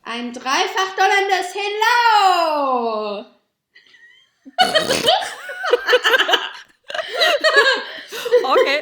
Ein dreifach donnerndes Hello! Okay.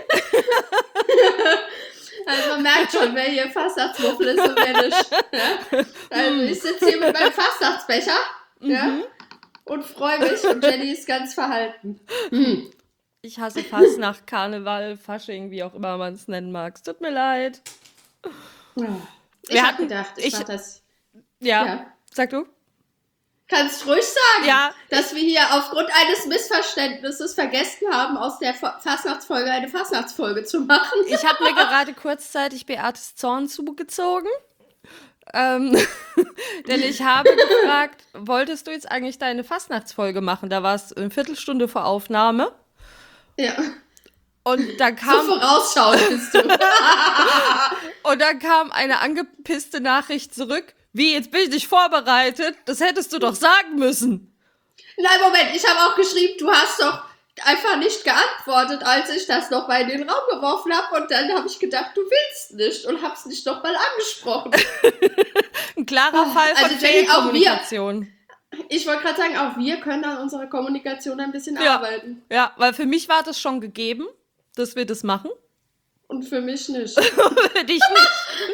Also man merkt schon, wer hier Fastnachtsmuffel ist und wer nicht. Ja? Also ich sitze hier mit meinem Fastnachtsbecher ja? Und freue mich und Jenny ist ganz verhalten. Ich hasse Fastnacht, Karneval, Fasching, wie auch immer man es nennen mag. Es tut mir leid. Ich habe gedacht, ich mach das. Ja, sag du? Kannst ruhig sagen, Ja, dass wir hier aufgrund eines Missverständnisses vergessen haben, aus der Fastnachtsfolge eine Fastnachtsfolge zu machen. Ich habe mir gerade kurzzeitig Beates Zorn zugezogen. Denn ich habe gefragt, wolltest du jetzt eigentlich deine Fastnachtsfolge machen? Da war es eine Viertelstunde vor Aufnahme. Ja. Und dann kam. So vorausschauend bist du. Und dann kam eine angepisste Nachricht zurück. Wie, jetzt bin ich nicht vorbereitet? Das hättest du doch sagen müssen. Nein, Moment, ich habe auch geschrieben, du hast doch einfach nicht geantwortet, als ich das noch mal in den Raum geworfen habe. Und dann habe ich gedacht, du willst nicht und habe es nicht noch mal angesprochen. Ein klarer Fall von Fehlkommunikation. Ich wollte gerade sagen, auch wir können an unserer Kommunikation ein bisschen arbeiten. Ja, weil für mich war das schon gegeben, dass wir das machen. Und für mich nicht. Für dich nicht.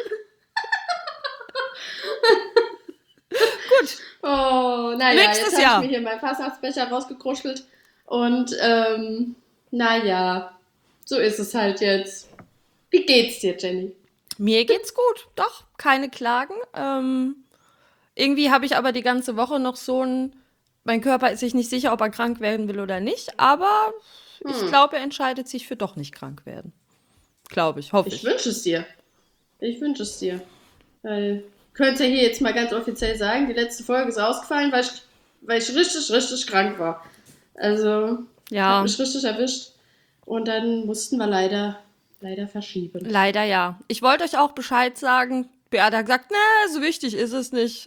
Gut. Oh, naja, Nächstes jetzt Jahr. habe ich mir hier meinen Fastnachtsbecher rausgekruschelt. Und, naja, so ist es halt jetzt. Wie geht's dir, Jenny? Mir geht's gut, doch, keine Klagen. Irgendwie habe ich aber die ganze Woche noch mein Körper ist sich nicht sicher, ob er krank werden will oder nicht, aber ich glaube, er entscheidet sich für doch nicht krank werden. Glaube ich, hoffe ich. Ich wünsche es dir. Weil, könnte ja hier jetzt mal ganz offiziell sagen, die letzte Folge ist ausgefallen, weil ich richtig, richtig krank war. Also, hat mich richtig erwischt. Und dann mussten wir leider verschieben. Leider ja. Ich wollte euch auch Bescheid sagen. Beata hat gesagt, so wichtig ist es nicht.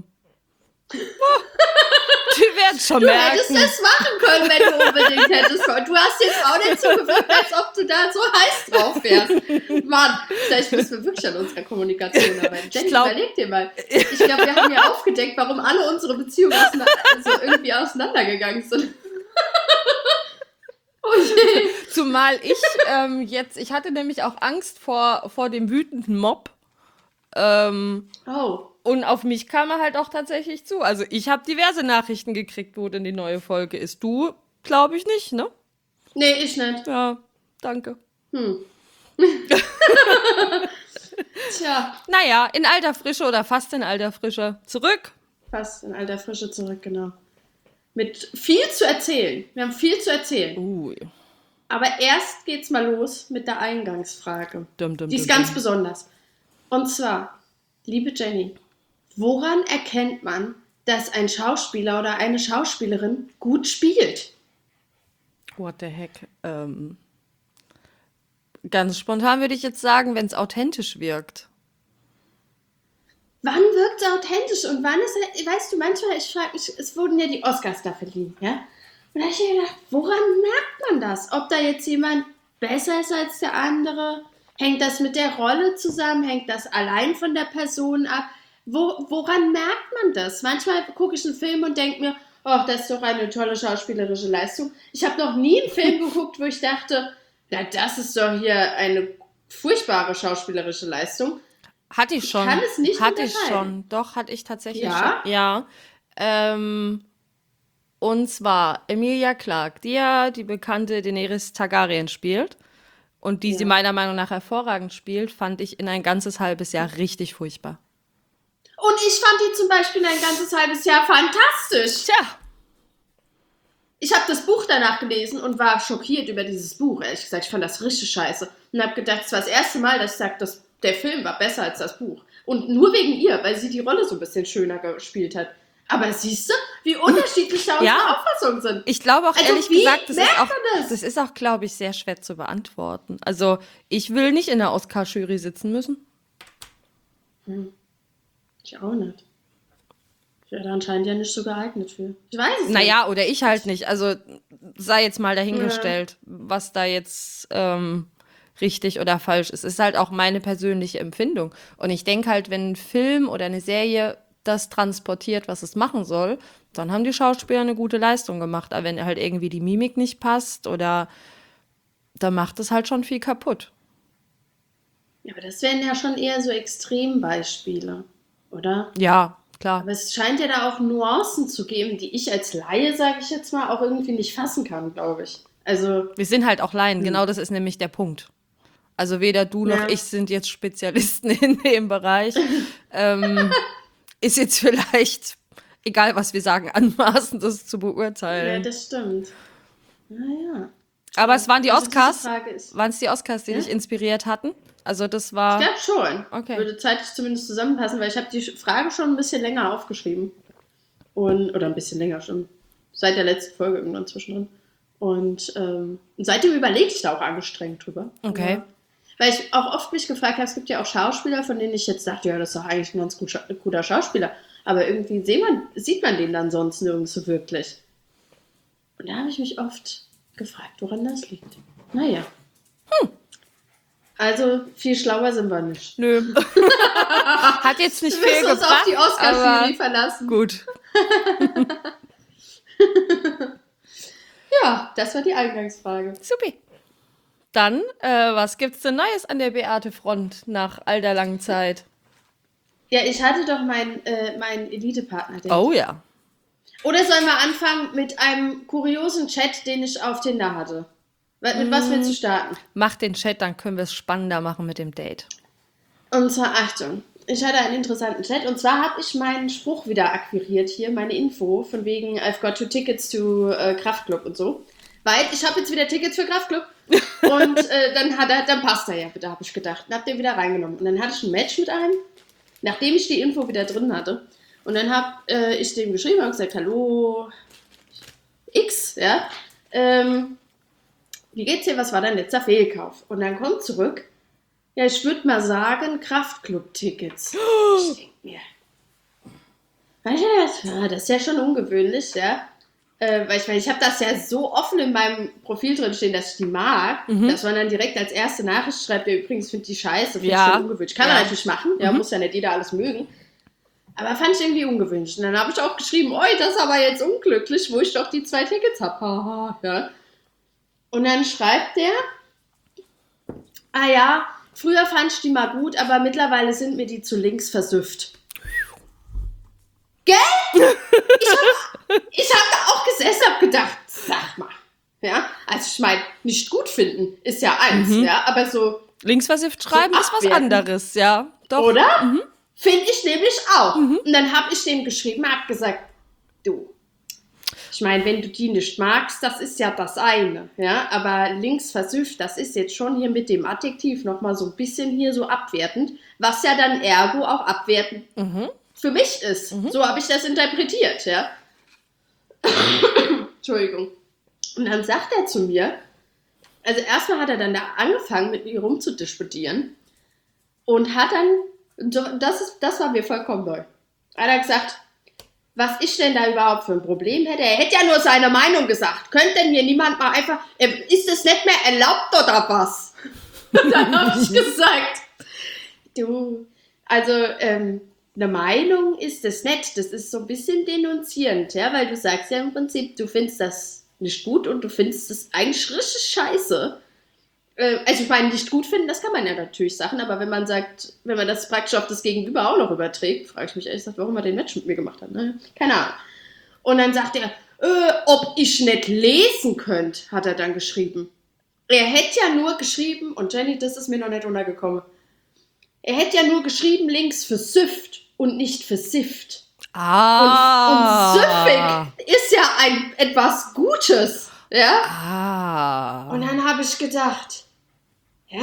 Die werden schon merken. Du hättest es machen können, wenn du unbedingt hättest. Du hast jetzt auch nicht so gewirkt, als ob du da so heiß drauf wärst. Mann, vielleicht müssen wir wirklich an unserer Kommunikation arbeiten. Jenny, überleg dir mal. Ich glaube, wir haben ja aufgedeckt, warum alle unsere Beziehungen irgendwie auseinandergegangen sind. Okay. Zumal ich hatte nämlich auch Angst vor dem wütenden Mob. Und auf mich kam er halt auch tatsächlich zu. Also ich habe diverse Nachrichten gekriegt, wo denn die neue Folge ist. Du, glaube ich nicht, ne? Nee, ich nicht. Ja, danke. Tja. Naja, in alter Frische oder fast in alter Frische. Zurück. Fast in alter Frische zurück, genau. Mit viel zu erzählen. Wir haben viel zu erzählen. Aber erst geht's mal los mit der Eingangsfrage. Die ist ganz besonders. Und zwar, liebe Jenny, woran erkennt man, dass ein Schauspieler oder eine Schauspielerin gut spielt? What the heck? Ganz spontan würde ich jetzt sagen, wenn es authentisch wirkt. Wann wirkt es authentisch und wann ist es, weißt du, manchmal, ich frage mich, es wurden ja die Oscars da verliehen, ja? Und da habe ich mir gedacht, woran merkt man das? Ob da jetzt jemand besser ist als der andere? Hängt das mit der Rolle zusammen? Hängt das allein von der Person ab? Woran merkt man das? Manchmal gucke ich einen Film und denke mir, oh, das ist doch eine tolle schauspielerische Leistung. Ich habe noch nie einen Film geguckt, wo ich dachte, na, das ist doch hier eine furchtbare schauspielerische Leistung. Hatte ich schon. Kann es nicht Hatte ich schon. Doch, hatte ich tatsächlich schon. Ja. Und zwar Emilia Clarke, die ja die bekannte Daenerys Targaryen spielt und die sie meiner Meinung nach hervorragend spielt, fand ich in ein ganzes halbes Jahr richtig furchtbar. Und ich fand die zum Beispiel in ein ganzes halbes Jahr fantastisch. Tja. Ich habe das Buch danach gelesen und war schockiert über dieses Buch. Ehrlich gesagt, ich fand das richtig scheiße. Und habe gedacht, es war das erste Mal, dass ich sage, dass der Film war besser als das Buch. Und nur wegen ihr, weil sie die Rolle so ein bisschen schöner gespielt hat. Aber siehst du, wie unterschiedlich da unsere Auffassungen sind. Ich glaube auch, also ehrlich gesagt, das ist auch, glaube ich, sehr schwer zu beantworten. Also, ich will nicht in der Oscar-Jury sitzen müssen. Ich auch nicht. Ich wäre da anscheinend ja nicht so geeignet für. Ich weiß es nicht. Naja, oder ich halt nicht. Also, sei jetzt mal dahingestellt, was da jetzt richtig oder falsch ist. Ist halt auch meine persönliche Empfindung. Und ich denke halt, wenn ein Film oder eine Serie das transportiert, was es machen soll, dann haben die Schauspieler eine gute Leistung gemacht. Aber wenn halt irgendwie die Mimik nicht passt oder dann macht es halt schon viel kaputt. Ja, aber das wären ja schon eher so Extrembeispiele, oder? Ja, klar. Aber es scheint ja da auch Nuancen zu geben, die ich als Laie, sage ich jetzt mal, auch irgendwie nicht fassen kann, glaube ich. Also, Wir sind halt auch Laien, genau das ist nämlich der Punkt. Also weder du noch ja. ich sind jetzt Spezialisten in dem Bereich. Ist jetzt vielleicht, egal was wir sagen, anmaßend, das zu Ja, beurteilen. das stimmt. Naja. Aber es waren die Also diese Oscars, Frage ist, waren es die Oscars, die ja? dich inspiriert hatten? Also das Ich war, glaube schon. Okay. Würde zeitlich zumindest zusammenpassen, weil ich habe die Frage schon ein bisschen länger aufgeschrieben. Oder ein bisschen länger schon. Seit der letzten Folge irgendwann zwischendrin. Und seitdem überlege ich da auch angestrengt drüber. Okay. Aber, weil ich auch oft mich gefragt habe, es gibt ja auch Schauspieler, von denen ich jetzt dachte, ja, das ist doch eigentlich ein ganz guter Schauspieler. Aber irgendwie sieht man den dann sonst nirgends so wirklich. Und da habe ich mich oft gefragt, woran das liegt. Naja. Also, viel schlauer sind wir nicht. nö. Hat jetzt nicht Wir viel müssen uns auf gebracht, die Oscar-Jury aber verlassen. gut. Ja, das war die Eingangsfrage. Supi. Dann, was gibt's denn Neues an der Beate-Front nach all der langen Zeit? Ja, ich hatte doch meinen Elite-Partner. Oh ja. Oder sollen wir anfangen mit einem kuriosen Chat, den ich auf Tinder hatte? Mit was willst du starten? Mach den Chat, dann können wir es spannender machen mit dem Date. Und zwar, Achtung, ich hatte einen interessanten Chat. Und zwar habe ich meinen Spruch wieder akquiriert hier, meine Info, von wegen I've got 2 tickets to Kraftklub und so. Weil ich habe jetzt wieder Tickets für Kraftklub. Und dann passt er ja, bitte, habe ich gedacht. Und habe den wieder reingenommen. Und dann hatte ich ein Match mit einem, nachdem ich die Info wieder drin hatte. Und dann habe ich dem geschrieben und gesagt, hallo, X, ja, wie geht's dir, was war dein letzter Fehlkauf? Und dann kommt zurück, ja, ich würde mal sagen, Kraftclub-Tickets. Ich denke mir, weißt du, das ist ja schon ungewöhnlich, ja. Weil ich habe das ja so offen in meinem Profil drin stehen, dass ich die mag, dass man dann direkt als erste Nachricht schreibt, ja, übrigens finde ich die scheiße, finde ich schon ungewöhnlich. Kann man natürlich machen, ja, muss ja nicht jeder alles mögen. Aber fand ich irgendwie ungewöhnlich. Und dann habe ich auch geschrieben, oi, das ist aber jetzt unglücklich, wo ich doch die 2 Tickets habe. Haha, ja. Und dann schreibt der, ah ja, früher fand ich die mal gut, aber mittlerweile sind mir die zu links versüfft. Gell? Ich hab da auch gesessen und hab gedacht, sag mal. Ja, also ich meine, nicht gut finden ist ja eins, ja, aber so. Linksversifft schreiben ist was anderes, ja. Doch. Oder? Finde ich nämlich auch. Und dann habe ich dem geschrieben, hab gesagt, du, ich meine, wenn du die nicht magst, das ist ja das eine, ja, aber linksversifft, das ist jetzt schon hier mit dem Adjektiv nochmal so ein bisschen hier so abwertend, was ja dann ergo auch abwertend für mich ist. So habe ich das interpretiert, ja. Entschuldigung. Und dann sagt er zu mir, also erstmal hat er dann da angefangen, mit mir rumzudisputieren und hat dann, das war mir vollkommen neu, hat er gesagt, was ich denn da überhaupt für ein Problem hätte. Er hätte ja nur seine Meinung gesagt. Könnte denn hier niemand mal einfach, ist es nicht mehr erlaubt oder was? Und dann habe ich gesagt, du, also eine Meinung ist das nicht. Das ist so ein bisschen denunzierend, ja, weil du sagst ja im Prinzip, du findest das nicht gut und du findest das eigentlich richtig scheiße. Also ich meine, nicht gut finden, das kann man ja natürlich sagen, aber wenn man sagt, wenn man das praktisch auf das Gegenüber auch noch überträgt, frage ich mich ehrlich gesagt, warum er den Match mit mir gemacht hat. Ne? Keine Ahnung. Und dann sagt er, ob ich nicht lesen könnte, hat er dann geschrieben. Er hätte ja nur geschrieben, und Jenny, das ist mir noch nicht untergekommen, er hätte ja nur geschrieben links für Süft und nicht für Sift. Und süffig ist ja etwas Gutes. Ja? Und dann habe ich gedacht, hä?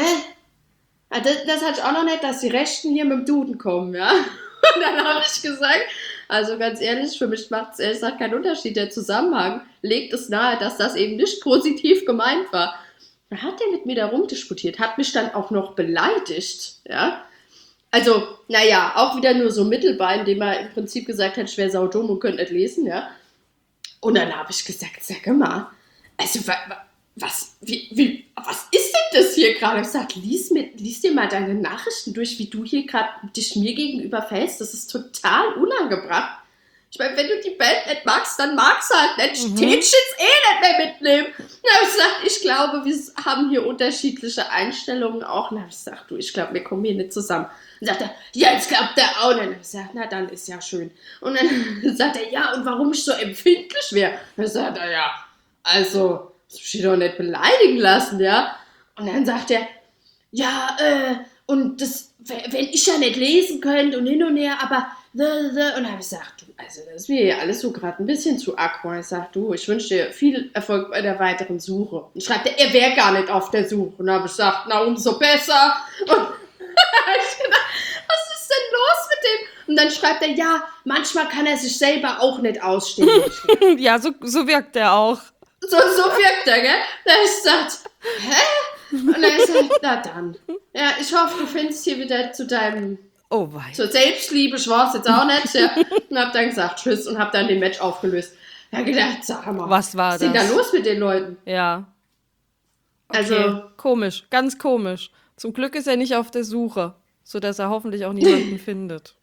Das hatte ich auch noch nicht, dass die Rechten hier mit dem Duden kommen, ja? Und dann habe ich gesagt, also ganz ehrlich, für mich macht es ehrlich gesagt keinen Unterschied. Der Zusammenhang legt es nahe, dass das eben nicht positiv gemeint war. Da hat er mit mir da rumdisputiert, hat mich dann auch noch beleidigt, ja? Also, naja, auch wieder nur so mittelbar, indem er im Prinzip gesagt hat, ich wäre saudumm und könnte nicht lesen, ja? Und dann habe ich gesagt, sag mal, also was ist denn das hier gerade? Ich sag, lies dir mal deine Nachrichten durch, wie du hier gerade dich mir gegenüber verhältst. Das ist total unangebracht. Ich meine, wenn du die Band nicht magst, dann magst du halt nicht. Ich tätsch jetzt nicht mehr mitnehmen. Dann habe ich gesagt, ich glaube, wir haben hier unterschiedliche Einstellungen auch. Dann habe ich gesagt, du, ich glaube, wir kommen hier nicht zusammen. Dann sagt er, ja, das glaubt er auch nicht. Dann habe ich gesagt, na, dann ist ja schön. Und dann sagt er, ja, und warum ich so empfindlich wäre? Dann sagt er, ja, also, das muss ich doch nicht beleidigen lassen, ja. Und dann sagt er, ja, und das, wenn ich ja nicht lesen könnte und hin und her, aber und dann habe ich gesagt, du, also das ist mir ja alles so gerade ein bisschen zu aqua. Ich sage, du, ich wünsche dir viel Erfolg bei der weiteren Suche. Und schreibt er wäre gar nicht auf der Suche. Und dann habe ich gesagt, na, umso besser. Und dann habe ich gedacht, was ist denn los mit dem? Und dann schreibt er, ja, manchmal kann er sich selber auch nicht ausstehen. Ja, so wirkt er auch. So wirkt er, gell? Da habe ich gesagt, hä? Und dann habe ich gesagt, na dann. Ja, ich hoffe, du findest hier wieder zu deinem... Oh wei. Zur Selbstliebe, ich war es jetzt auch nicht. Ja. Und hab dann gesagt, tschüss und hab dann den Match aufgelöst. Da hab ich gedacht, sag mal, was war was ist denn da los mit den Leuten? Ja. Okay. Also, komisch, ganz komisch. Zum Glück ist er nicht auf der Suche, sodass er hoffentlich auch niemanden findet.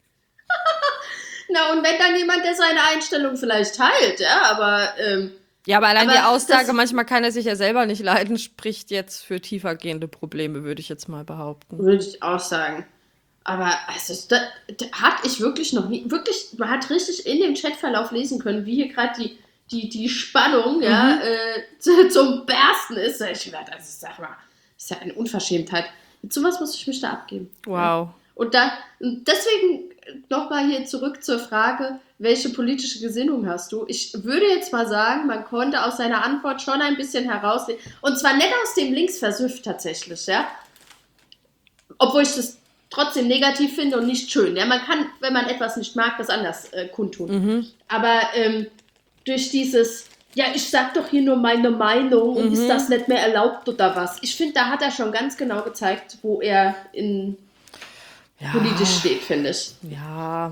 na und wenn dann jemand, der seine Einstellung vielleicht teilt, ja, aber... ja, aber allein aber die Aussage, manchmal kann er sich ja selber nicht leiden, spricht jetzt für tiefergehende Probleme, würde ich jetzt mal behaupten. Würde ich auch sagen. Aber also, da hatte ich wirklich noch nie, wirklich, man hat richtig in dem Chatverlauf lesen können, wie hier gerade die Spannung ja, zum Bersten ist. Da hab ich gedacht, also sag mal, das ist ja eine Unverschämtheit. Mit sowas muss ich mich da abgeben. Wow. Ja. Und deswegen nochmal hier zurück zur Frage, welche politische Gesinnung hast du? Ich würde jetzt mal sagen, man konnte aus seiner Antwort schon ein bisschen herauslesen, und zwar nicht aus dem Linksversüff tatsächlich, ja. Obwohl ich das trotzdem negativ finde und nicht schön. Ja, man kann, wenn man etwas nicht mag, das anders kundtun. Aber durch dieses, ja, ich sag doch hier nur meine Meinung und ist das nicht mehr erlaubt oder was? Ich finde, da hat er schon ganz genau gezeigt, wo er politisch steht, finde ich. Ja.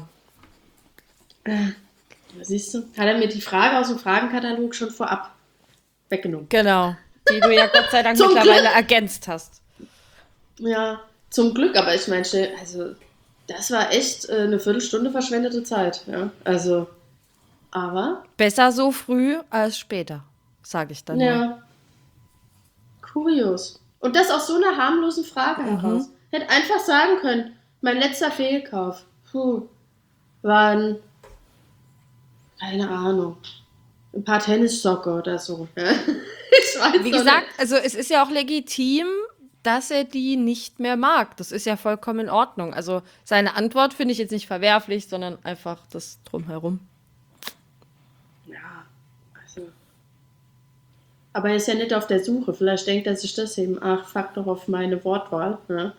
Siehst du, hat er mir die Frage aus dem Fragenkatalog schon vorab weggenommen. Genau. Die du ja Gott sei Dank Zum mittlerweile Glück. ergänzt hast. Ja, zum Glück, aber ich meine, also das war echt eine Viertelstunde verschwendete Zeit. Ja, also, aber... Besser so früh als später, sage ich dann. Ja. Kurios. Und das aus so einer harmlosen Frage heraus. Hätte einfach sagen können, mein letzter Fehlkauf. Waren, keine Ahnung, ein paar Tennissocke oder so. Ja? Ich weiß Wie doch gesagt, nicht. also es ist ja auch legitim, dass er die nicht mehr mag. Das ist ja vollkommen in Ordnung. Also seine Antwort finde ich jetzt nicht verwerflich, sondern einfach das Drumherum. Ja, also. Aber er ist ja nicht auf der Suche. Vielleicht denkt er sich das eben, ach, fuck doch auf meine Wortwahl. Ja,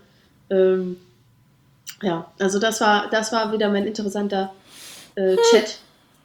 ja, also das war wieder mein interessanter Chat.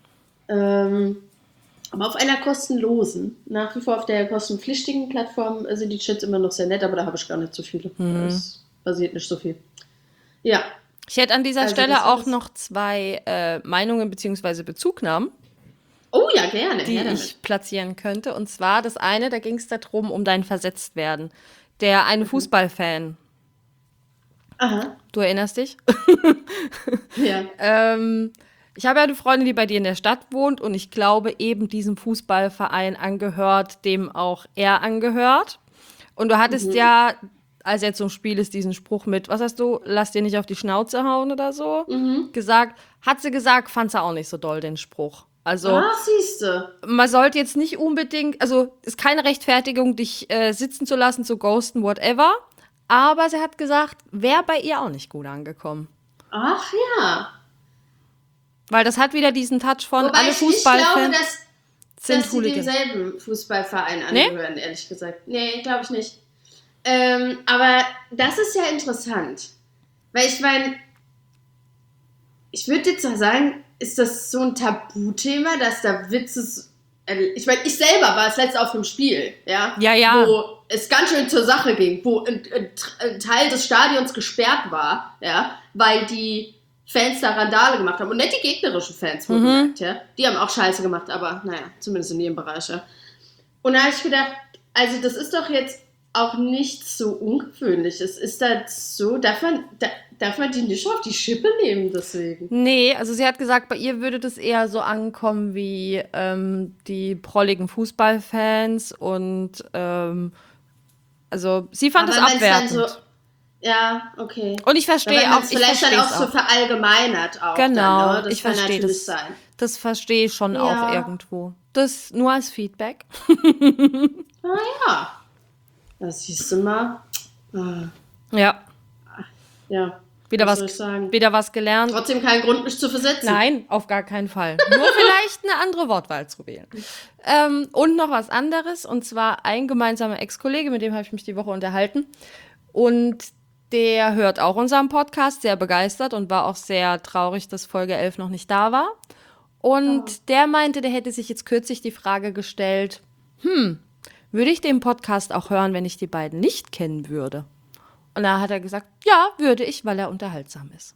Aber auf einer kostenlosen. Nach wie vor auf der kostenpflichtigen Plattform sind die Chats immer noch sehr nett, aber da habe ich gar nicht so viele. Es passiert nicht so viel. Ja. Ich hätte an dieser Also Stelle das auch ist- noch zwei Meinungen bzw. Bezugnahmen, Oh ja, gerne. die her damit. ich platzieren könnte. Und zwar das eine, da ging es darum, um dein Versetztwerden. Der eine Fußballfan, Aha. du erinnerst dich? Ja. Ich habe ja eine Freundin, die bei dir in der Stadt wohnt und ich glaube eben diesem Fußballverein angehört, dem auch er angehört. Und du hattest ja, als er zum Spiel ist, diesen Spruch mit, was hast du, lass dir nicht auf die Schnauze hauen oder so, gesagt. Hat sie gesagt, fand sie auch nicht so doll, den Spruch. Also Ach, siehste. man sollte jetzt nicht unbedingt, also ist keine Rechtfertigung, dich sitzen zu lassen, zu ghosten, whatever. Aber sie hat gesagt, wäre bei ihr auch nicht gut angekommen. Ach ja. Weil das hat wieder diesen Touch von Wobei alle ich nicht glaube, Fußballfans sind dass sie Hooligans. demselben Fußballverein Nee? angehören, ehrlich gesagt. Nee, glaube ich nicht. Aber das ist ja interessant. Weil ich meine, ich würde jetzt mal sagen, ist das so ein Tabuthema, dass da Witze... Ich meine, ich selber war das letzte auf einem Spiel, ja? Ja, ja. Wo es ganz schön zur Sache ging, wo ein Teil des Stadions gesperrt war, ja? Weil die Fans da Randale gemacht haben. Und nicht die gegnerischen Fans, wohlgemerkt, ja? Die haben auch Scheiße gemacht, aber naja, zumindest in ihrem Bereich, ja? Und da habe ich gedacht, Also das ist doch jetzt auch nichts so Ungewöhnliches. Ist das so, darf man die nicht auf die Schippe nehmen deswegen? Nee, also sie hat gesagt, bei ihr würde das eher so ankommen wie die prolligen Fußballfans und also sie fand es Aber wenn es dann so, abwertend. ja, okay. Und ich Aber wenn verstehe man auch, es ich vielleicht dann verstehe auch es so auch. verallgemeinert auch dann, Genau, ne? Das ich kann verstehe natürlich das. sein. Das verstehe ich schon auch Ja, irgendwo. Das nur als Feedback. ja. Das siehst du mal. Ah, Ja, ja, wieder was was, soll ich sagen? wieder was gelernt. Trotzdem kein Grund, mich zu versetzen. Nein, auf gar keinen Fall. Nur vielleicht eine andere Wortwahl zu wählen. Und noch was anderes, und zwar ein gemeinsamer Ex-Kollege, mit dem habe ich mich die Woche unterhalten. Und der hört auch unseren Podcast, sehr begeistert und war auch sehr traurig, dass Folge 11 noch nicht da war. Oh. Und der meinte, der hätte sich jetzt kürzlich die Frage gestellt, würde ich den Podcast auch hören, wenn ich die beiden nicht kennen würde? Und da hat er gesagt, ja, würde ich, weil er unterhaltsam ist.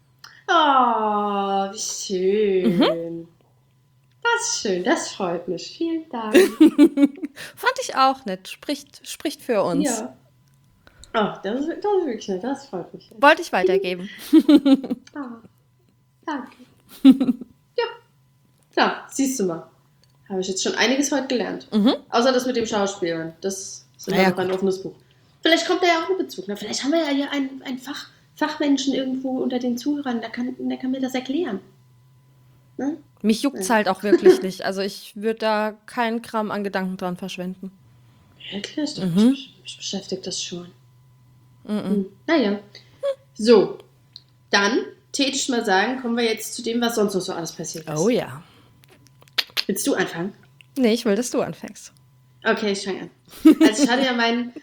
Oh, wie schön. Das ist schön, das freut mich. Vielen Dank. Fand ich auch nett, spricht für uns. Ja. Oh, das ist wirklich nett, das freut mich. Wollte ich weitergeben. Ah, danke. Ja, klar, siehst du mal. Habe ich jetzt schon einiges heute gelernt. Außer das mit dem Schauspielern. Das ist immer Ja, noch ein offenes Buch. Vielleicht kommt da ja auch ein Bezug. Ne? Vielleicht haben wir ja hier einen Fachmenschen irgendwo unter den Zuhörern, der kann mir das erklären. Ne? Mich juckt's halt auch wirklich nicht. Also ich würde da keinen Kram an Gedanken dran verschwenden. Wirklich? Mich beschäftigt das schon. Naja. So, dann täte ich mal sagen, kommen wir jetzt zu dem, was sonst noch so alles passiert ist. Oh ja. Willst du anfangen? Nee, ich will, dass du anfängst. Okay, ich fange an. Also ich hatte ja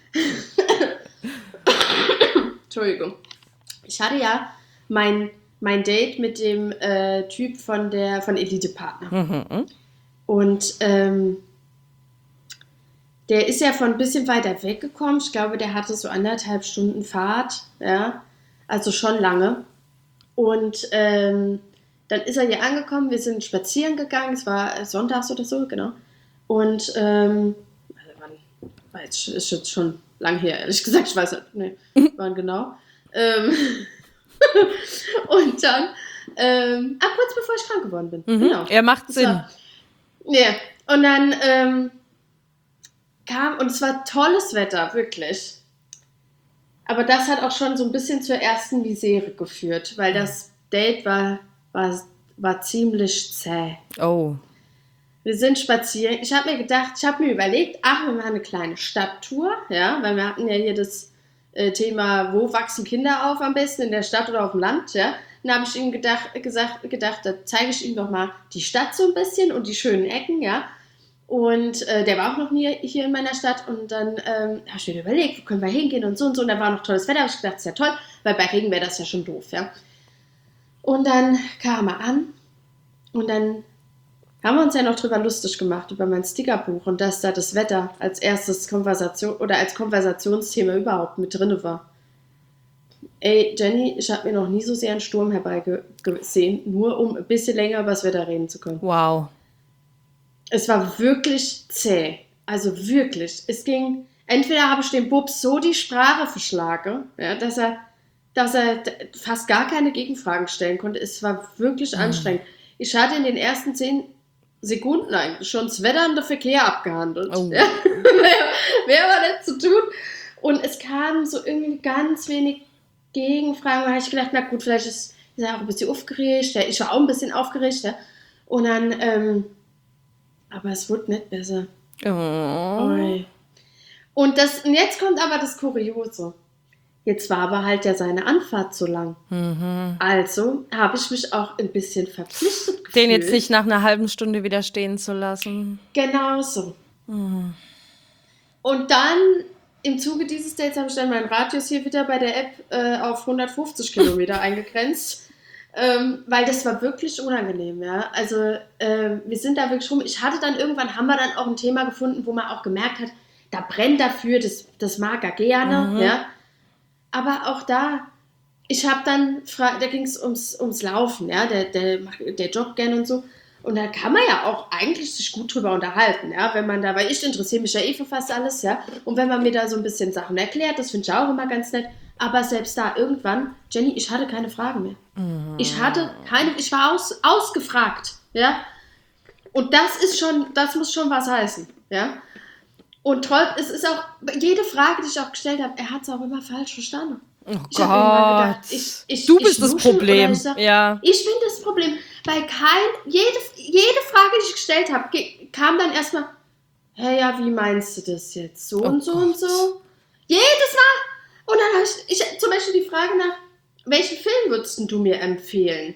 Entschuldigung. Ich hatte ja mein Date mit dem Typ von Elite Partner. Und der ist ja von ein bisschen weiter weggekommen. Ich glaube, der hatte so 1,5 Stunden Fahrt. Ja, also schon lange. Und dann ist er hier angekommen. Wir sind spazieren gegangen. Es war sonntags oder so, genau. Und ist jetzt schon lang her, ehrlich gesagt. Ich weiß nicht, wann genau. Und dann, kurz bevor ich krank geworden bin. Genau. Er macht Sinn. Ja. Und dann und es war tolles Wetter, wirklich. Aber das hat auch schon so ein bisschen zur ersten Misere geführt, weil das Date war ziemlich zäh. Oh. Wir sind spazieren. Ich habe mir überlegt, wir machen eine kleine Stadttour, ja, weil wir hatten ja hier das Thema, wo wachsen Kinder auf am besten, in der Stadt oder auf dem Land, ja. Dann habe ich ihm gedacht, da zeige ich ihm doch mal die Stadt so ein bisschen und die schönen Ecken, ja. Und der war auch noch nie hier in meiner Stadt und dann habe ich mir überlegt, wo können wir hingehen und so und so. Und da war noch tolles Wetter, habe ich gedacht, das ist ja toll, weil bei Regen wäre das ja schon doof, ja. Und dann kam er an und dann haben wir uns ja noch drüber lustig gemacht, über mein Stickerbuch und dass da das Wetter als erstes als Konversationsthema überhaupt mit drin war. Ey, Jenny, ich habe mir noch nie so sehr einen Sturm herbeigesehen, nur um ein bisschen länger über das Wetter reden zu können. Wow. Es war wirklich zäh. Also wirklich. Es ging, entweder habe ich dem Bub so die Sprache verschlagen, ja, dass er fast gar keine Gegenfragen stellen konnte. Es war wirklich anstrengend. Ich hatte in den ersten 10 Sekunden eigentlich schon das Wetter und der Verkehr abgehandelt. Oh. Ja. Mehr war nicht zu tun. Und es kamen so irgendwie ganz wenig Gegenfragen. Da habe ich gedacht, na gut, vielleicht ist er auch ein bisschen aufgeregt. Ja, ich war auch ein bisschen aufgeregt. Ja. Und dann, aber es wurde nicht besser. Oh. Und jetzt kommt aber das Kuriose. Jetzt war aber halt ja seine Anfahrt so lang. Also habe ich mich auch ein bisschen verpflichtet gefühlt. Den jetzt nicht nach einer halben Stunde wieder stehen zu lassen. Genau so. Und dann, im Zuge dieses Dates, habe ich dann meinen Radius hier wieder bei der App auf 150 Kilometer eingegrenzt. Weil das war wirklich unangenehm, ja. Also wir sind da wirklich rum. Haben wir dann auch ein Thema gefunden, wo man auch gemerkt hat, da brennt dafür, das mag er gerne, ja. Aber auch da ging es ums Laufen, ja, der joggt gerne und so. Und da kann man ja auch eigentlich sich gut drüber unterhalten, ja, wenn man da, weil ich interessiere mich ja eh für fast alles, ja, und wenn man mir da so ein bisschen Sachen erklärt, das finde ich auch immer ganz nett, aber selbst da irgendwann, Jenny, ich hatte keine Fragen mehr. Ich war ausgefragt, ja, und das muss schon was heißen, ja. Und es ist auch, jede Frage, die ich auch gestellt habe, er hat es auch immer falsch verstanden. Oh Ich habe mir mal gedacht, du bist das nuschel Problem. Ja. Ich bin das Problem, weil jede Frage, die ich gestellt habe, kam dann erstmal, hey, ja, wie meinst du das jetzt? So und so und so? Jedes Mal. Und dann habe ich zum Beispiel die Frage nach, welchen Film würdest du mir empfehlen?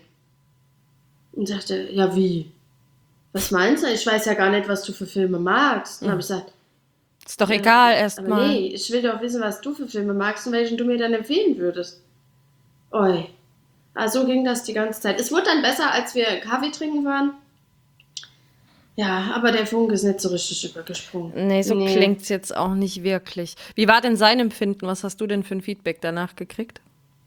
Und dachte, ja, wie? Was meinst du? Ich weiß ja gar nicht, was du für Filme magst. Und dann habe ich gesagt, ist doch egal aber erstmal. nee, ich will doch wissen, was du für Filme magst und welchen du mir dann empfehlen würdest. Oi. Also so ging das die ganze Zeit. Es wurde dann besser, als wir Kaffee trinken waren. Ja, aber der Funke ist nicht so richtig übergesprungen. Nee, so klingt es jetzt auch nicht wirklich. Wie war denn sein Empfinden? Was hast du denn für ein Feedback danach gekriegt?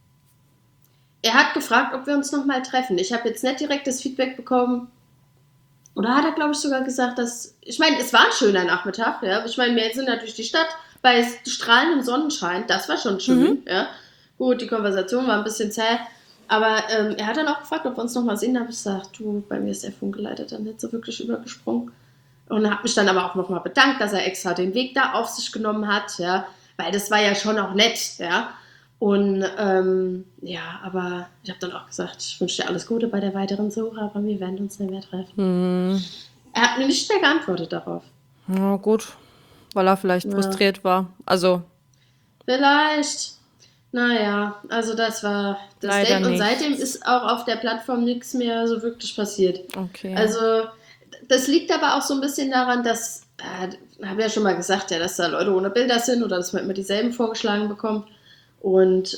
Er hat gefragt, ob wir uns nochmal treffen. Ich habe jetzt nicht direkt das Feedback bekommen. Oder hat er, glaube ich, sogar gesagt, dass... Ich meine, es war ein schöner Nachmittag, ja. Ich meine, wir sind ja durch die Stadt bei strahlendem Sonnenschein. Das war schon schön, ja. Gut, die Konversation war ein bisschen zäh. Aber er hat dann auch gefragt, ob wir uns nochmal sehen. Da habe ich gesagt, du, bei mir ist der Funke leider dann nicht so wirklich übergesprungen. Und hat mich dann aber auch nochmal bedankt, dass er extra den Weg da auf sich genommen hat, ja. Weil das war ja schon auch nett, ja. Und ja, aber ich habe dann auch gesagt, ich wünsche dir alles Gute bei der weiteren Suche, aber wir werden uns nicht mehr treffen. Er hat mir nicht mehr geantwortet darauf. Ja, gut, weil er vielleicht frustriert war. Also vielleicht. Naja, also das war das leider Date. Und nicht. seitdem ist auch auf der Plattform nichts mehr so wirklich passiert. Okay. Also das liegt aber auch so ein bisschen daran, dass, habe ja schon mal gesagt, ja, dass da Leute ohne Bilder sind oder dass man immer dieselben vorgeschlagen bekommt. Und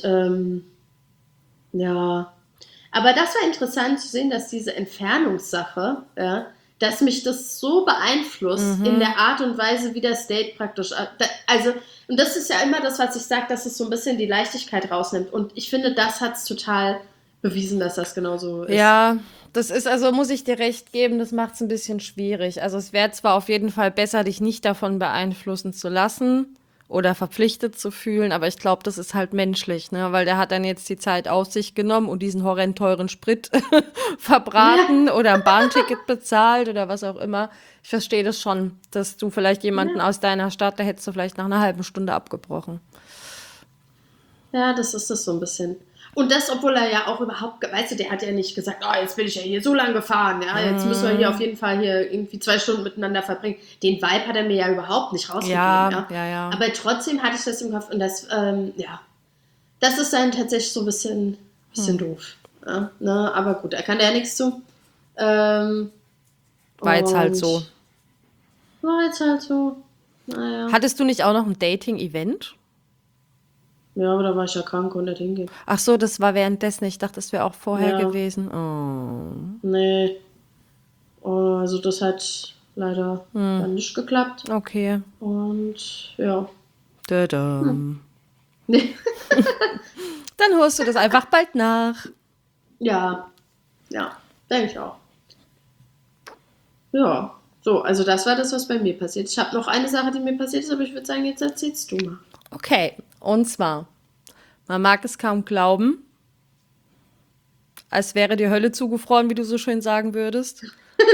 ja, aber das war interessant zu sehen, dass diese Entfernungssache, ja, dass mich das so beeinflusst in der Art und Weise, wie das Date praktisch, also, und das ist ja immer das, was ich sage, dass es so ein bisschen die Leichtigkeit rausnimmt. Und ich finde, das hat es total bewiesen, dass das genauso ist. Ja, das ist, also muss ich dir recht geben, das macht es ein bisschen schwierig. Also es wäre zwar auf jeden Fall besser, dich nicht davon beeinflussen zu lassen oder verpflichtet zu fühlen, aber ich glaube, das ist halt menschlich, ne? Weil der hat dann jetzt die Zeit auf sich genommen und diesen horrend teuren Sprit verbraten oder ein Bahnticket bezahlt oder was auch immer. Ich verstehe das schon, dass du vielleicht jemanden aus deiner Stadt, da hättest du vielleicht nach einer halben Stunde abgebrochen. Ja, das ist das so ein bisschen. Und das, obwohl er ja auch überhaupt, weißt du, der hat ja nicht gesagt, oh, jetzt bin ich ja hier so lang gefahren, ja, jetzt müssen wir hier auf jeden Fall hier irgendwie 2 Stunden miteinander verbringen. Den Vibe hat er mir ja überhaupt nicht rausgegeben. Ja. Aber trotzdem hatte ich das im Kopf und das, ja, das ist dann tatsächlich so ein bisschen doof. Ja, ne? Aber gut, da kann der ja nichts zu. War jetzt halt so. War jetzt halt so. Naja. Hattest du nicht auch noch ein Dating-Event? Ja, aber da war ich ja krank und nicht hingehen. Ach so, das war währenddessen. Ich dachte, das wäre auch vorher Ja. gewesen. Oh. Nee. Also das hat leider dann nicht geklappt. Okay. Und ja. Dadam. Nee. Dann holst du das einfach bald nach. Ja, denke ich auch. Ja, so, also das war das, was bei mir passiert. Ich habe noch eine Sache, die mir passiert ist, aber ich würde sagen, jetzt erzählst du mal. Okay, und zwar, man mag es kaum glauben, als wäre die Hölle zugefroren, wie du so schön sagen würdest.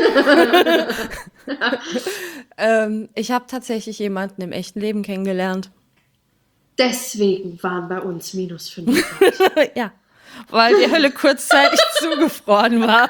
Ich habe tatsächlich jemanden im echten Leben kennengelernt. Deswegen waren bei uns -25. Ja, weil die Hölle kurzzeitig zugefroren war.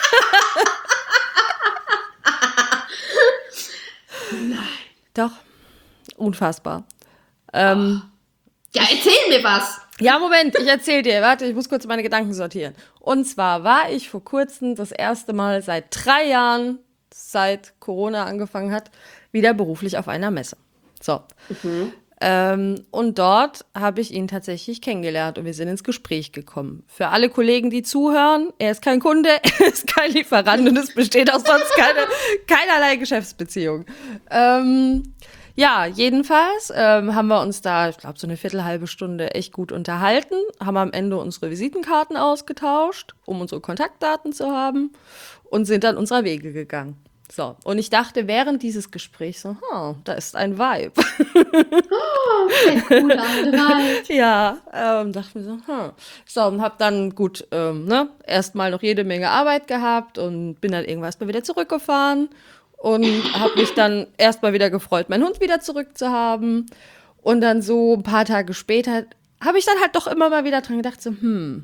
Nein. Doch, unfassbar. Ja, erzähl mir was. Ja, Moment, ich erzähl dir. Warte, ich muss kurz meine Gedanken sortieren. Und zwar war ich vor kurzem das erste Mal seit 3 Jahren, seit Corona angefangen hat, wieder beruflich auf einer Messe. So. Und dort habe ich ihn tatsächlich kennengelernt und wir sind ins Gespräch gekommen. Für alle Kollegen, die zuhören, er ist kein Kunde, er ist kein Lieferant und es besteht auch sonst keinerlei Geschäftsbeziehung. Ja, jedenfalls haben wir uns da, ich glaube, so eine Viertelhalbe Stunde echt gut unterhalten, haben am Ende unsere Visitenkarten ausgetauscht, um unsere Kontaktdaten zu haben und sind dann unserer Wege gegangen. So, und ich dachte während dieses Gesprächs so, da ist ein Vibe. Oh, der coole alte Wald. Ja, dachte mir so, So, und hab dann gut, erstmal noch jede Menge Arbeit gehabt und bin dann irgendwann erstmal wieder zurückgefahren und habe mich dann erstmal wieder gefreut, meinen Hund wieder zurück zu haben. Und dann so ein paar Tage später habe ich dann halt doch immer mal wieder dran gedacht, so,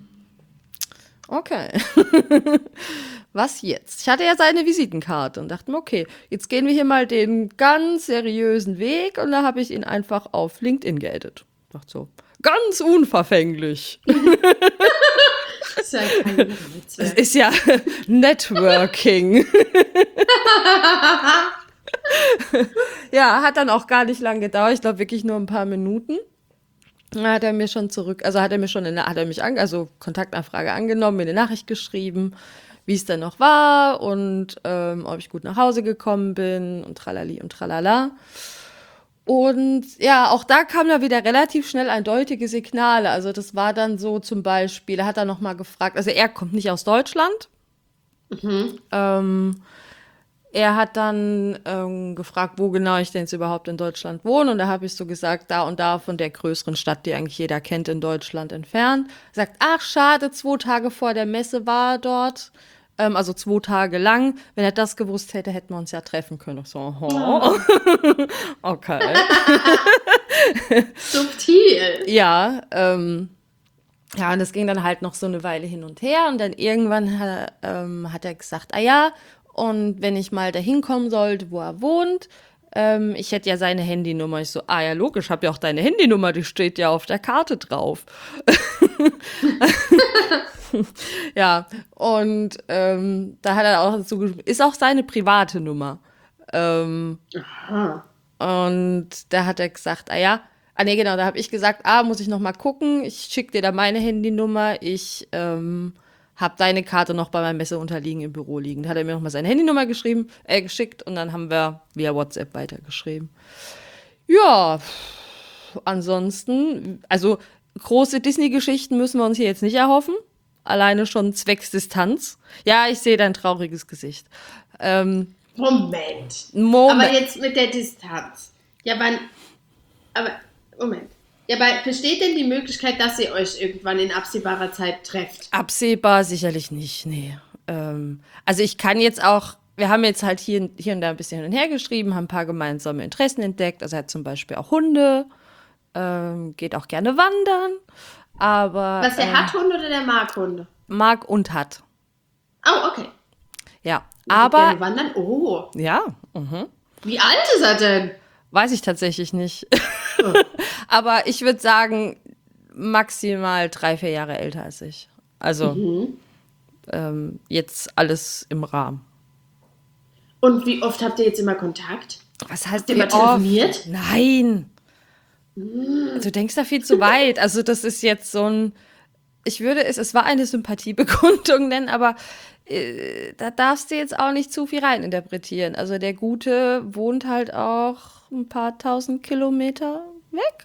okay, was jetzt? Ich hatte ja seine Visitenkarte und dachte mir, okay, jetzt gehen wir hier mal den ganz seriösen Weg und da habe ich ihn einfach auf LinkedIn geaddet. Dachte so, ganz unverfänglich. Das ist ja kein Es Witz. ist ja Networking. Ja, hat dann auch gar nicht lang gedauert. Ich glaube wirklich nur ein paar Minuten. Da hat er mir schon also Kontaktanfrage angenommen, mir eine Nachricht geschrieben, wie es denn noch war und ob ich gut nach Hause gekommen bin und tralali und tralala. Und ja, auch da kam da wieder relativ schnell eindeutige Signale. Also das war dann so zum Beispiel, er hat dann nochmal gefragt, also er kommt nicht aus Deutschland. Er hat dann gefragt, wo genau ich denn jetzt überhaupt in Deutschland wohne. Und da habe ich so gesagt, da und da von der größeren Stadt, die eigentlich jeder kennt in Deutschland entfernt. Sagt, ach schade, 2 Tage vor der Messe war er dort. Also 2 Tage lang. Wenn er das gewusst hätte, hätten wir uns ja treffen können. Ich so, okay. Subtil. Ja, ja, und das ging dann halt noch so eine Weile hin und her. Und dann irgendwann hat er gesagt, ah ja, und wenn ich mal dahin kommen sollte, wo er wohnt, ich hätte ja seine Handynummer. Ich so, ah ja, logisch, hab ja auch deine Handynummer, die steht ja auf der Karte drauf. Ja, und da hat er auch dazu geschrieben, ist auch seine private Nummer. Aha. Und da hat er gesagt, nee, genau, da habe ich gesagt, muss ich noch mal gucken, ich schicke dir da meine Handynummer, ich habe deine Karte noch bei meinem Messeunterliegen im Büro liegen. Da hat er mir noch mal seine Handynummer geschickt und dann haben wir via WhatsApp weitergeschrieben. Ja, ansonsten, also große Disney-Geschichten müssen wir uns hier jetzt nicht erhoffen. Alleine schon zwecks Distanz. Ja, ich sehe dein trauriges Gesicht. Moment. Moment. Aber jetzt mit der Distanz. Ja, Moment. Ja, aber besteht denn die Möglichkeit, dass ihr euch irgendwann in absehbarer Zeit trefft? Absehbar sicherlich nicht, nee. Also ich kann jetzt auch, wir haben jetzt halt hier und da ein bisschen hin und her geschrieben, haben ein paar gemeinsame Interessen entdeckt. Also er hat zum Beispiel auch Hunde, geht auch gerne wandern, aber Was, der hat Hunde oder der mag Hunde? mag und hat. Oh, okay. Ja, Geht aber gerne wandern? Oh, ja, wie alt ist er denn? weiß ich tatsächlich nicht. Oh. Aber ich würde sagen, maximal 3, 4 Jahre älter als ich. Also jetzt alles im Rahmen. Und wie oft habt ihr jetzt immer Kontakt? Was heißt Habt ihr mal wie oft? telefoniert? Nein. Du denkst da viel zu weit. Also das ist jetzt so ein, es war eine Sympathiebekundung nennen, aber da darfst du jetzt auch nicht zu viel reininterpretieren. Also der Gute wohnt halt auch ein paar 1000 Kilometer weg.